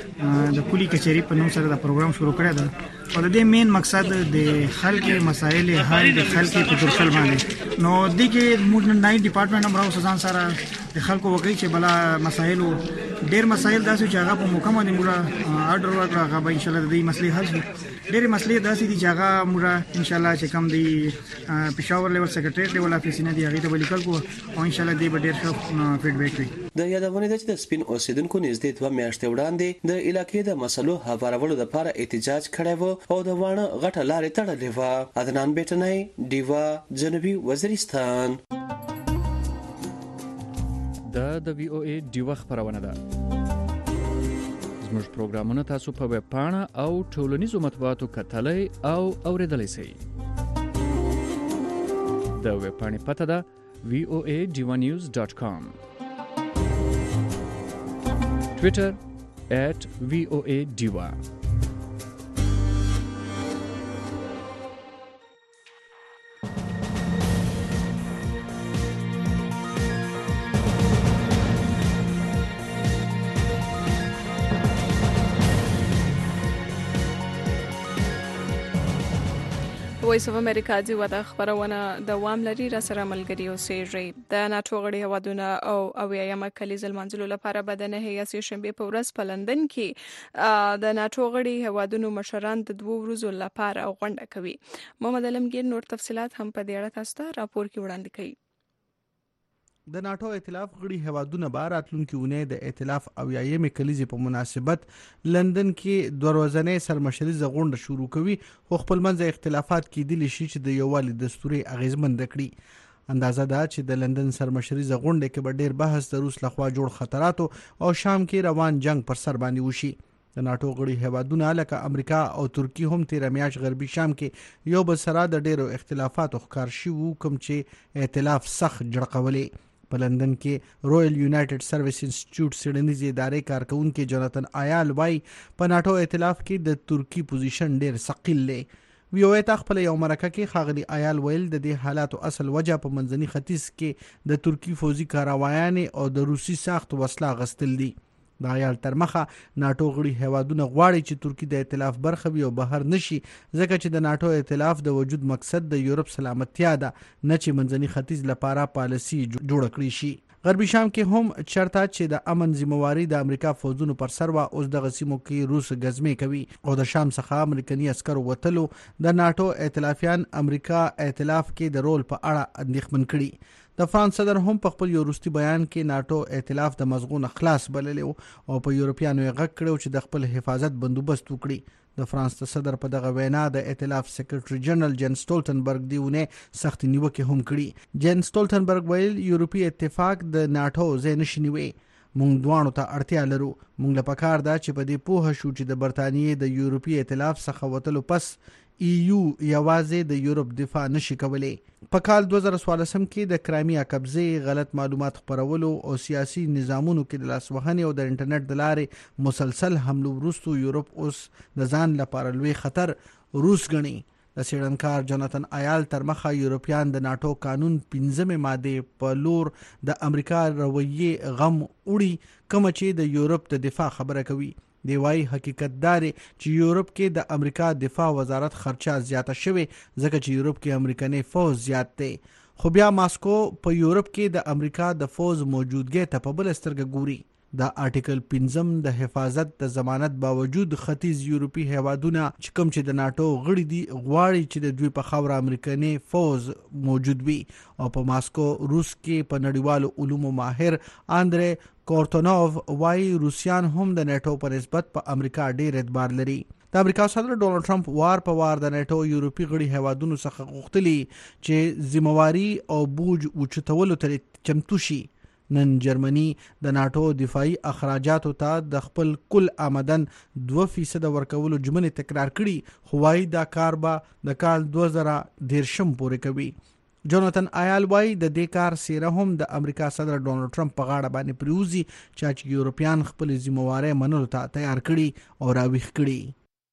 د کلی کچېری په نوم سره دا پروګرام شروع کړی دی او د دې مین مقصد د خلکو مسایل حل د خلکو په درشل باندې نو د کې موږ نه ډپارټمنټ هم راو سزان سره د خلکو وګړي چې بلا مسایل ډېر مسایل داسې چې هغه په موقع باندې موږ آرډر ورکړه هغه به ان شاء الله د دې مسلې حل شي. ډېر مسلې داسې دي چې هغه موږ ان شاء الله چې کم دی پېښور لیول سیکریټریټ لیول افیس نه دی هغه ته ولیکل کو او ان شاء الله دې به ډېر ښه فیډبیک وي. د یادونه ده چې د سپین اوسیدونکو نږدې دوه میاشتې وړاندې د علاقې د مسلو هوارولو لپاره احتجاج کړی و او د واڼه غټه لارې تړلې وه. عدنان بیٹنای دیوا جنوبي وزیرستان. دا د وی او ای دیوا خبرونه ده. زموږ پروګرامونه تاسو په ویب پاڼه او ټولنیزو مطبوعاتو کتلای او اوریدلای شئ. د ویب پاڼې پته ده وی او ای ډیوا نیوز ډاٹ کام. ټویټر at وی او ای دیوا. وایس اف امریکا دی ودا خبرونه دوام لري را سره ملګری اوسېږي. د ناتو غړي هوادونه او اویایم کلیز المنزل لپاره بدنه هياسي شنبه په ورځ په لندن کې د ناتو غړي هوادونو مشران د دوه ورځو لپاره غونډه کوي. محمد علمگیر نور تفصيلات هم په دې اړه تاسو ته راپور کې وړاندې کوي. د ناتو ائتلاف غړي هوادونه به راتلونکي اونۍ د ائتلاف اویایمې کلیزې په مناسبت لندن کې دوه ورځنۍ سرمشریزه غونډه شروع کوي خو خپلمنځه اختلافات کېدلی شي چې د یووالي دستوري اغیزمند کړي. اندازه ده چې د لندن سرمشریزه غونډه کې به ډېر بحث د روس لخوا جوړ خطراتو او شام کې روان جنگ پر سر باندې وشي. د ناتو غړي هیوادونه لکه امریکا او ترکی هم تیر میاشت غربي شام کې یو بل سره د ډیرو اختلافاتو ښکار شوي کوم چې ائتلاف سخت جړقولې. په لندن کې رویل یونایټډ سرویس انسټیټیوټ سیډنیز ادارې کارکونکو جوناتن آیال وای په ناتو ائتلاف کې د ترکی پوزیشن ډیر ثقيل دی. وی او ای خپل یو مرکه کې خاغلی آیال ویل د دې حالاتو اصل وجه په منځني ختیځ کې د ترکی فوزي کاروایان او د روسي ساخت وسله غستل دي. د آیال تر مخه ناتو غړي هیوادونه غواړي چې ترکی د ائتلاف برخه وي او بهر نشي ځکه چې د ناتو ائتلاف د وجود مقصد د یورپ سلامتیا ده نه چې منځني ختیځ لپاره پالیسي جوړ کړی شي. غربي شام کې هم چرته چې د امن ذمہواری د امریکا فوجونو پر سر وا اوس د غسیمو کې روس غزمې کوي او د شام څخه امریکایي عسکر وتلو د ناتو ائتلافیان امریکا ائتلاف کې د رول په اړه اندېښمن کړي. د فرانس صدر هم په خپل یورستي بیان کې ناتو ائتلاف د مزغون خلاص بللی او په یورپیانو یې غږ کړو چې د خپل حفاظت بندوبست وکړي. د فرانس صدر په دغه وینا د ائتلاف سیکریټري جنرال جن سټولټنبرګ دیونه سخت نیوکه هم کړي. جن سټولټنبرګ ویل یورپی اتفاق د ناتو ځای نشي نیوي. مونږ دوانو ته اړتیا لرو. مونږ له پکار دا چې په دې پوه شو چې د برتانیې د یورپی ائتلاف څخه وتلو پس ای یو یوازې د یورپ دفاع نشي کولای. په کال دوه زره څوارلسم کې د کرایمیا قبضې غلط معلومات خپرولو او سیاسي نظامونو کې د لاسوهنې او د انټرنیټ د لارې مسلسل حملو وروسته یورپ اوس د ځان لپاره لوی خطر روس ګڼي. د سیډنکار جوناتن آیال تر مخه یورپیان د ناتو قانون پنځمه ماده په لور د امریکا رویه غم وړي کوم چې د یورپ د دفاع خبره کوي. دی وايي حقیقت دار چې یورپ کې د امریکا دفاع وزارت خرچه زیاته شوه ځکه چې یورپ کې امریکایي فوج زیات دی. خو بیا ماسکو په یورپ کې د امریکا د فوج موجودګۍ ته په بل سترګه ګوري. د آرټیکل پنځم د حفاظت د ضمانت باوجود ختیځ یورپی هیوادونه چې کوم چې د ناتو غړي دي غواړي چې د دوی په خاور امریکایي فوج موجود وي او په ماسکو روس کې په نړیوالو علومو ماهر اندرې کورتونوف وايي روسیان هم د ناتو په نسبت په امریکا ډیر اعتبار لري. د امریکا صدر ډونالد ټرمپ وار په وار د ناتو یورپی غړي هیوادونو څخه غوښتلي چې ذمہواری او بوج اوچتولو ته چمتو شي. نن جرمني د ناتو دفاعي اخراجاتو ته د خپل کل آمدن دوه فیصد ورکولو ژمنې تکرار کړي خو وايي دا کار به د کال دوه زره دیرشم پورې کوي. جوناتن آیال وايي د دې کار سیره هم د امریکا صدر ډونالد ټرمپ په غاړه باندې پریوزي چې یورپیان خپل ذمہواری منلو ته تیار کړي او راويخ کړي.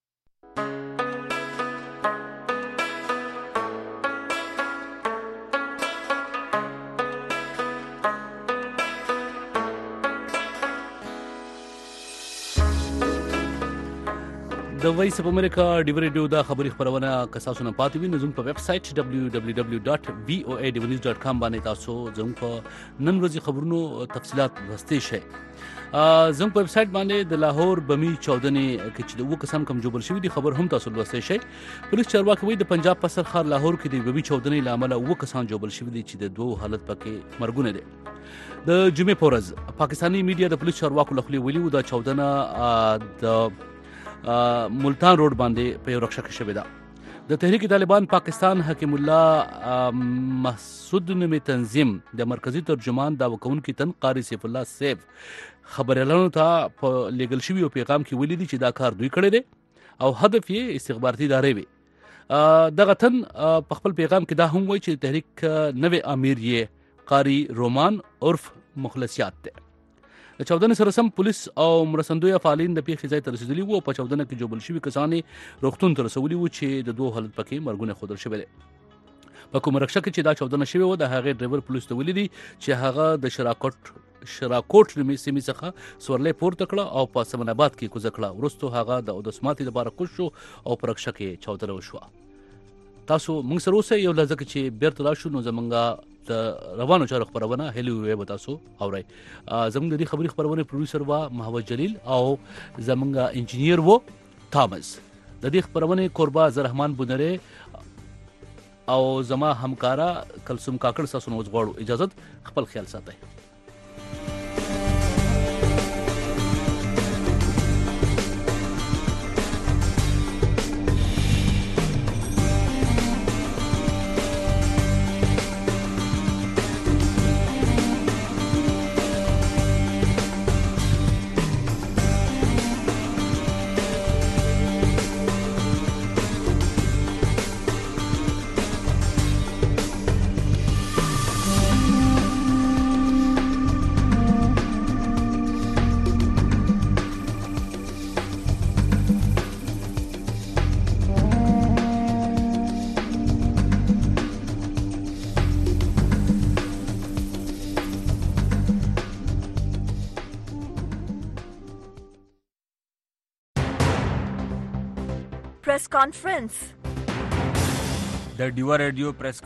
د وایس اف امریکا ډیو ریډیو دا خبري خبرونه کساسو نه پاتې وي. زموږ په ویب سټ دبليو دبليو دبليو ډاټ وی او ای ډیو نیوز ډاټ کام باندې تاسو زموږ په نن ورځې خبرونو تفصيلات لوستئ شئ. زموږ په ویب سټ باندې د لاهور بمی چودنې کې چې د وو کسان کم جوړ شوی دي خبر هم تاسو لوستئ شئ. پولیس چارواکي وایي د پنجاب په سرخار لاهور کې د بمی چودنې لامل وو کسان جوړ شوی دي چې د دوه حالت پکې مرګونه دي. د جمعې پورز پاکستانی میډیا د پولیس چارواکو لخوا ویلي و د چودنه د ملتان روډ باندې په یو رکشا کې شوې ده. د تحریک طالبان پاکستان حکیم الله مسعود نومي تنظیم د مرکزی ترجمان دا وکونکي تن قاری سیف الله سیف خبريالانو ته په لیګل شوی او پیغام کې ویلي دي چې دا کار دوی کړی دی او هدف یې استخباراتي ادارې وي. دغه تن په خپل پیغام کې دا هم وایي چې تحریک نوې امیر یې قاری رومان عرف مخلصیات دی. د چودنې سره سم پولیس او مرستندوی فعالین د پیښې ځای ته رسیدلي وو. په چودنه کې جوړ شوي کسانې روغتون ته رسولي وو چې د دوه حالت پکې مرګونه ښودل شوي دي. په کوم رکشا کې چې دا چودنه شوې وه د هغې ډرایور پولیس ته ویلي دي چې هغه د شراکوټ شراکوټ سیمې څخه سورلۍ پورته کړه او په سمن آباد کې کوزه کړه. وروسته هغه د اودس ماتي لپاره کوز شو او په رکشا کې چودنه وشوه. تاسو موږ سره اوسئ یو لحظه کې چې بیرته راشو نو زمونږ د روانو چارو خبرونه هلي وي به تاسو اورئ. زمونږ د دې خبري خبرونه پروډوسر وا محمد جلیل او زمونږ انجینیر وو تامز. د دې خبرونه قربا زرحمان بنره او زما همکارا کلثوم کاکړ ساسو نوز غواړو اجازه خپل خیال ساتئ. press conference. د ډیوا ریډیو پریس